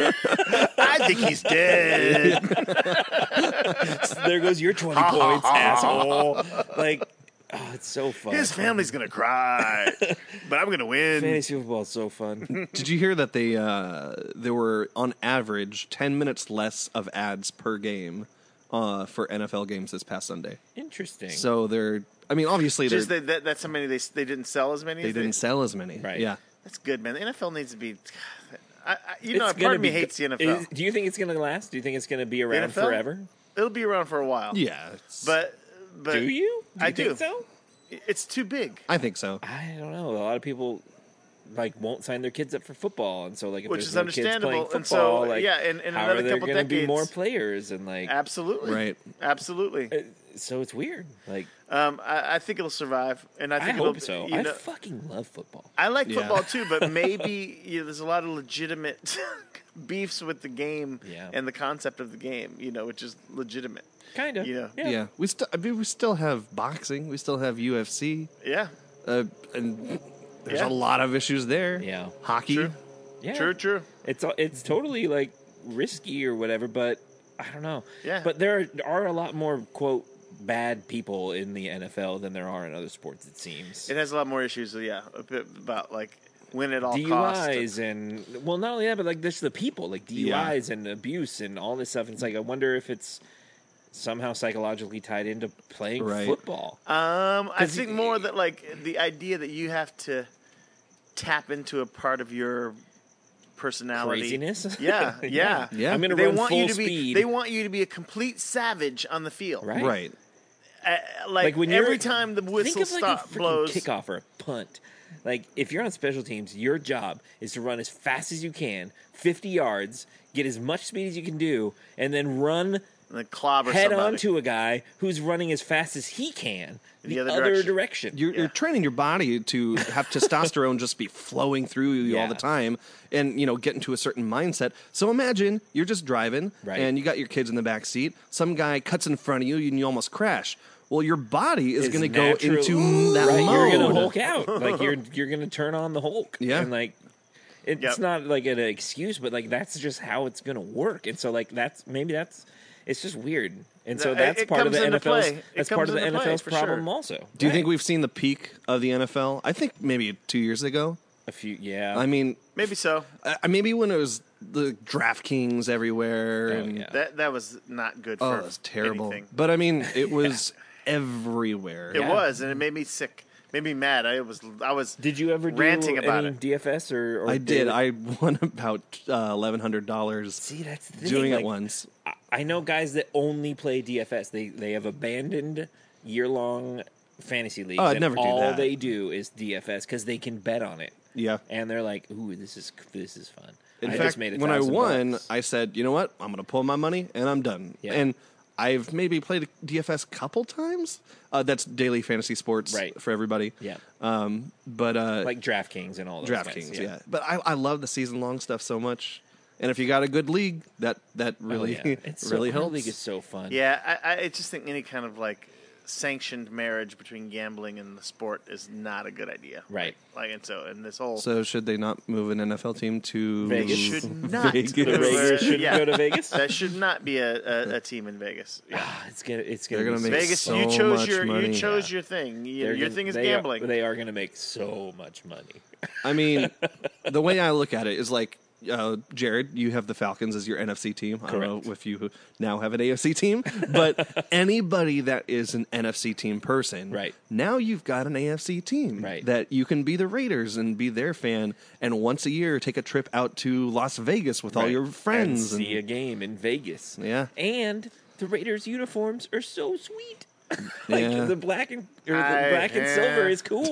I think he's dead. there goes your 20 points, asshole. Like, oh, it's so fun. His family's gonna cry, but I'm gonna win. Fantasy football is so fun. Did you hear that there were on average 10 minutes less of ads per game for NFL games this past Sunday? Interesting. So obviously Just that's how many they didn't sell as many. they as didn't sell as many. Right. Yeah. That's good, man. The NFL needs to be. Part It's of gonna me be hates the NFL. Do you think it's going to last? Do you think it's going to be around NFL? forever? It'll be around for a while. Yeah. But Do you? I think do. so? It's too big. I think so. I don't know. A lot of people like won't sign their kids up for football, and so like if Which there's is no kids understandable, playing and football, so, like, yeah, in how another are there couple gonna be more decades- players and like Absolutely. Right. Absolutely. so it's weird. Like I think it'll survive, and I I think hope it'll. so. You I know, fucking love football. I like Yeah. football too, but maybe there's a lot of legitimate beefs with the game Yeah. and the concept of the game, which is legitimate. Kind of. You know. Yeah. We still have boxing. We still have UFC. Yeah. And there's Yeah. a lot of issues there. Yeah. Hockey. True. Yeah. True. It's totally like risky or whatever, but I don't know. Yeah. But there are a lot more quote bad people in the NFL than there are in other sports. It seems. It has a lot more issues. Yeah, a bit about like when it all DUIs and well, not only that, but like there's the people, like DUIs and abuse and all this stuff. And it's like I wonder if it's somehow psychologically tied into playing Right. football. I think more that like the idea that you have to tap into a part of your personality. Craziness. Yeah. Yeah. I'm gonna They run want full you to be. speed. They want you to be a complete savage on the field. Right. Right. Like when every you're- time the whistle think of like a freaking blows. kickoff or a punt. Like if you're on special teams, your job is to run as fast as you can, 50 yards, get as much speed as you can do, and then run And then clobber head somebody. on to a guy who's running as fast as he can the other other direction. direction. You're training your body to have testosterone just be flowing through you all Yeah. the time and, get into a certain mindset. So imagine you're just driving Right. and you got your kids in the back seat. Some guy cuts in front of you and you almost crash. Well, your body is going to go natural- into that right, mode. You're gonna Hulk out. Like you're gonna turn on the Hulk. Yeah. And like it's Yep. not like an excuse, but like that's just how it's gonna work. And so like that's it's just weird. And so No, that's it part of the comes into NFL's play. It that's part comes of the into play, NFL's for problem sure. also. Do you Right. think we've seen the peak of the NFL? I think maybe 2 years ago. a few yeah. I mean, Maybe so. maybe when it was the DraftKings everywhere. Oh, and, yeah. That was not good. Oh, for it was terrible. anything. But I mean, it was everywhere. It Yeah. was, and it made me sick. Made me mad. I was. Did you ever do ranting about any it. DFS or I did. I won about $1,100 see that's the thing. doing like, it once. I know guys that only play DFS. They have abandoned year-long fantasy leagues. Oh, I'd and never do all that. they do is DFS because they can bet on it. Yeah. And they're like, "Ooh, this is fun." In I fact, just made when I won, $1,000. I said, you know what? I'm going to pull my money and I'm done. Yeah. And I've maybe played DFS a couple times. That's daily fantasy sports for everybody. Yeah. But like DraftKings and all those DraftKings, guys, yeah. But I love the season long stuff so much. And if you got a good league, that really really helps. Our league is so fun. Yeah, I just think any kind of like sanctioned marriage between gambling and the sport is not a good idea. Right. And this whole So should they not move an NFL team to Vegas? should not. Vegas. The Raiders shouldn't go to Vegas. That should not be a team in Vegas. Yeah. It's gonna They're gonna be make Vegas, so you chose much money. your thing. Your thing is gambling. They are going to make so much money. I mean, the way I look at it is like, Jared, you have the Falcons as your NFC team. I don't know if you now have an AFC team, but anybody that is an NFC team person, now you've got an AFC team that you can be the Raiders and be their fan, and once a year take a trip out to Las Vegas with all your friends and see a game in Vegas. Yeah, and the Raiders uniforms are so sweet. Like the black and silver is cool.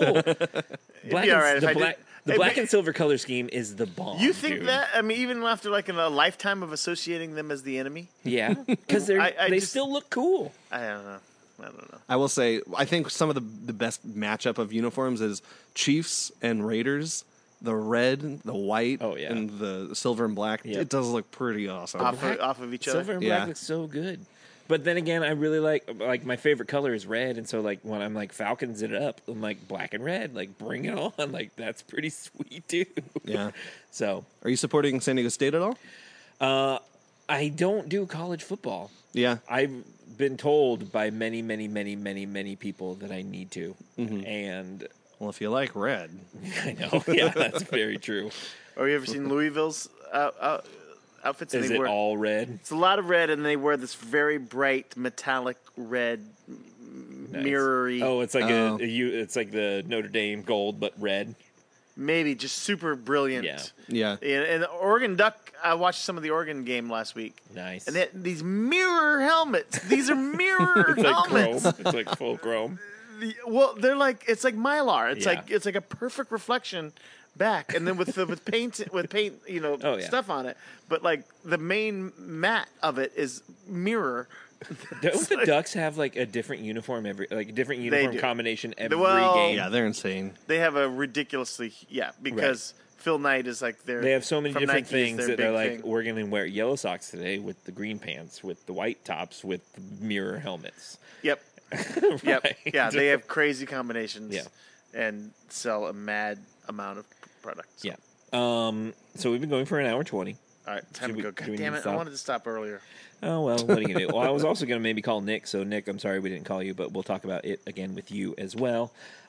The black and silver color scheme is the bomb. You think that? I mean, even after like in a lifetime of associating them as the enemy? Yeah, because they still look cool. I don't know. I will say, I think some of the best matchup of uniforms is Chiefs and Raiders. The red, the white, and the silver and black. Yep. It does look pretty awesome. Off of each other. Silver and black looks so good. But then again, I really like my favorite color is red, and so like when I'm like Falcons it up, I'm like black and red, like bring it on, like that's pretty sweet too. Yeah. So, are you supporting San Diego State at all? I don't do college football. Yeah, I've been told by many, many, many, many, many people that I need to, and well, if you like red, I know, yeah, that's very true. Have you ever seen Louisville's outfits? Is it all red? It's a lot of red, and they wear this very bright metallic red, mirrory. Oh, it's like it's like the Notre Dame gold, but red. Maybe just super brilliant. Yeah. And the Oregon Duck. I watched some of the Oregon game last week. Nice. And they had these mirror helmets. These are mirror helmets. Chrome. It's like full chrome. Well, they're like it's like Mylar. It's like a perfect reflection back, and then with paint, stuff on it. But like the main mat of it is mirror. Don't the Ducks have like a different uniform different uniform combination every game? Yeah, they're insane. They have a ridiculously because Phil Knight is like they have so many different things that they're like, thing. we're going to wear yellow socks today with the green pants, with the white tops, with the mirror helmets. Yep. Yep. Yeah, they have crazy combinations. Yeah. And sell a mad amount of products. Yeah. So we've been going for an hour 20. All right, time to go. God damn it! I wanted to stop earlier. Oh, well, what are you going to do? Well, I was also going to maybe call Nick. So, Nick, I'm sorry we didn't call you, but we'll talk about it again with you as well.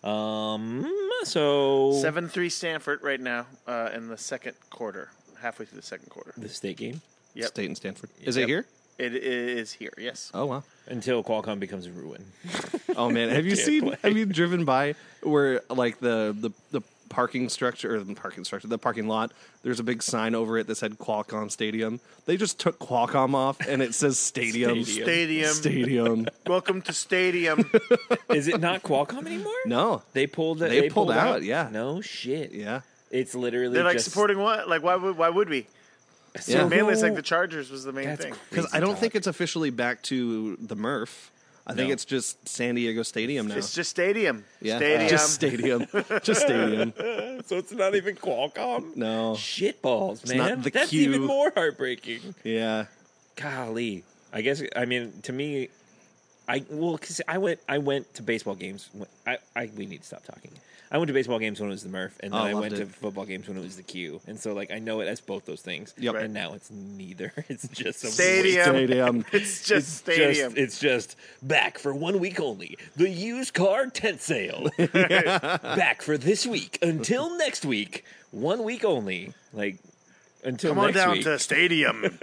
So 7-3 Stanford right now in the second quarter, halfway through the second quarter. The state game? Yep. State and Stanford. Is it here? It is here, yes. Oh, wow. Until Qualcomm becomes a ruin. Oh, man. Have you driven by where, like, the parking structure, or the parking lot, there's a big sign over it that said Qualcomm Stadium. They just took Qualcomm off, and it says Stadium. Stadium. Welcome to Stadium. Is it not Qualcomm anymore? No. They pulled out, yeah. No shit. Yeah. It's literally They're like just supporting what? Like, why would we? Yeah. Mainly it's like the Chargers was the main thing. Because I don't think it's officially back to the Murph. I think it's just San Diego Stadium now. It's just Stadium. Yeah. Stadium. Just Stadium. Just Stadium. So it's not even Qualcomm? No. Shitballs, man. Not That's Q. even more heartbreaking. Yeah. Golly. I guess, I mean, to me, because I went to baseball games. We need to stop talking. I went to baseball games when it was the Murph, and then I went to football games when it was the Q. And so, like, I know it as both those things. Yep. And now it's neither. It's just a Stadium. It's just Stadium. It's just back for 1 week only. The used car tent sale. Back for this week until next week. 1 week only. Like, until Come on next down week. to Stadium.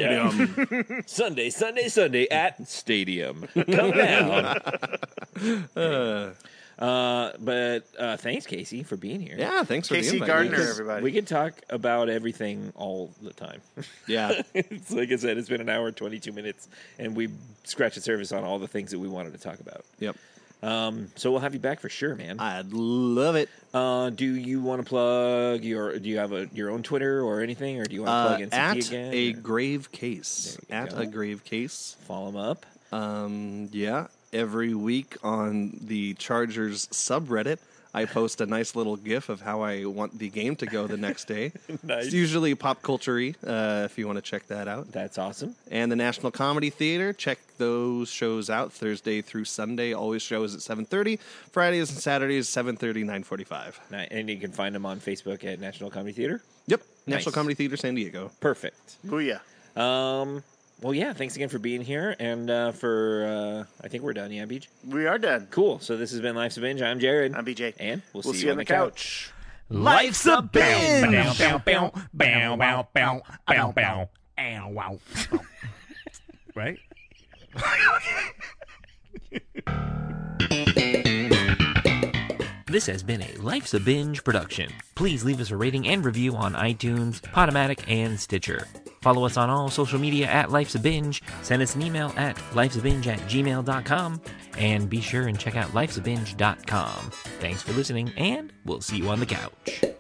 Sunday at Stadium. Come down. But thanks, Casey, for being here. Yeah, thanks for Casey the invite. Gardner, Because everybody. We can talk about everything all the time. Yeah. It's like I said, it's been an hour and 22 minutes, and we scratched the surface on all the things that we wanted to talk about. Yep. So we'll have you back for sure, man. I'd love it. Do you want to plug do you have your own Twitter or anything, or do you want to plug NCT at again? a grave case. There you At go. a grave case. Follow them up. Yeah, every week on the Chargers subreddit, I post a nice little GIF of how I want the game to go the next day. Nice. It's usually pop culture-y, if you want to check that out. That's awesome. And the National Comedy Theater, check those shows out Thursday through Sunday. Always shows at 7:30. Fridays and Saturdays, 7:30, 9:45. And you can find them on Facebook at National Comedy Theater. Yep, Nice. National Comedy Theater San Diego. Perfect. Booyah. Well, yeah, thanks again for being here. And I think we're done, yeah, Beach? We are done. Cool. So this has been Life's a Binge. I'm Jared. I'm BJ. And we'll We'll see you on the couch. Life's a binge. Right? This has been a Life's a Binge production. Please leave us a rating and review on iTunes, Podomatic, and Stitcher. Follow us on all social media at Life's a Binge. Send us an email at lifesabinge@gmail.com. And be sure and check out lifesabinge.com. Thanks for listening, and we'll see you on the couch.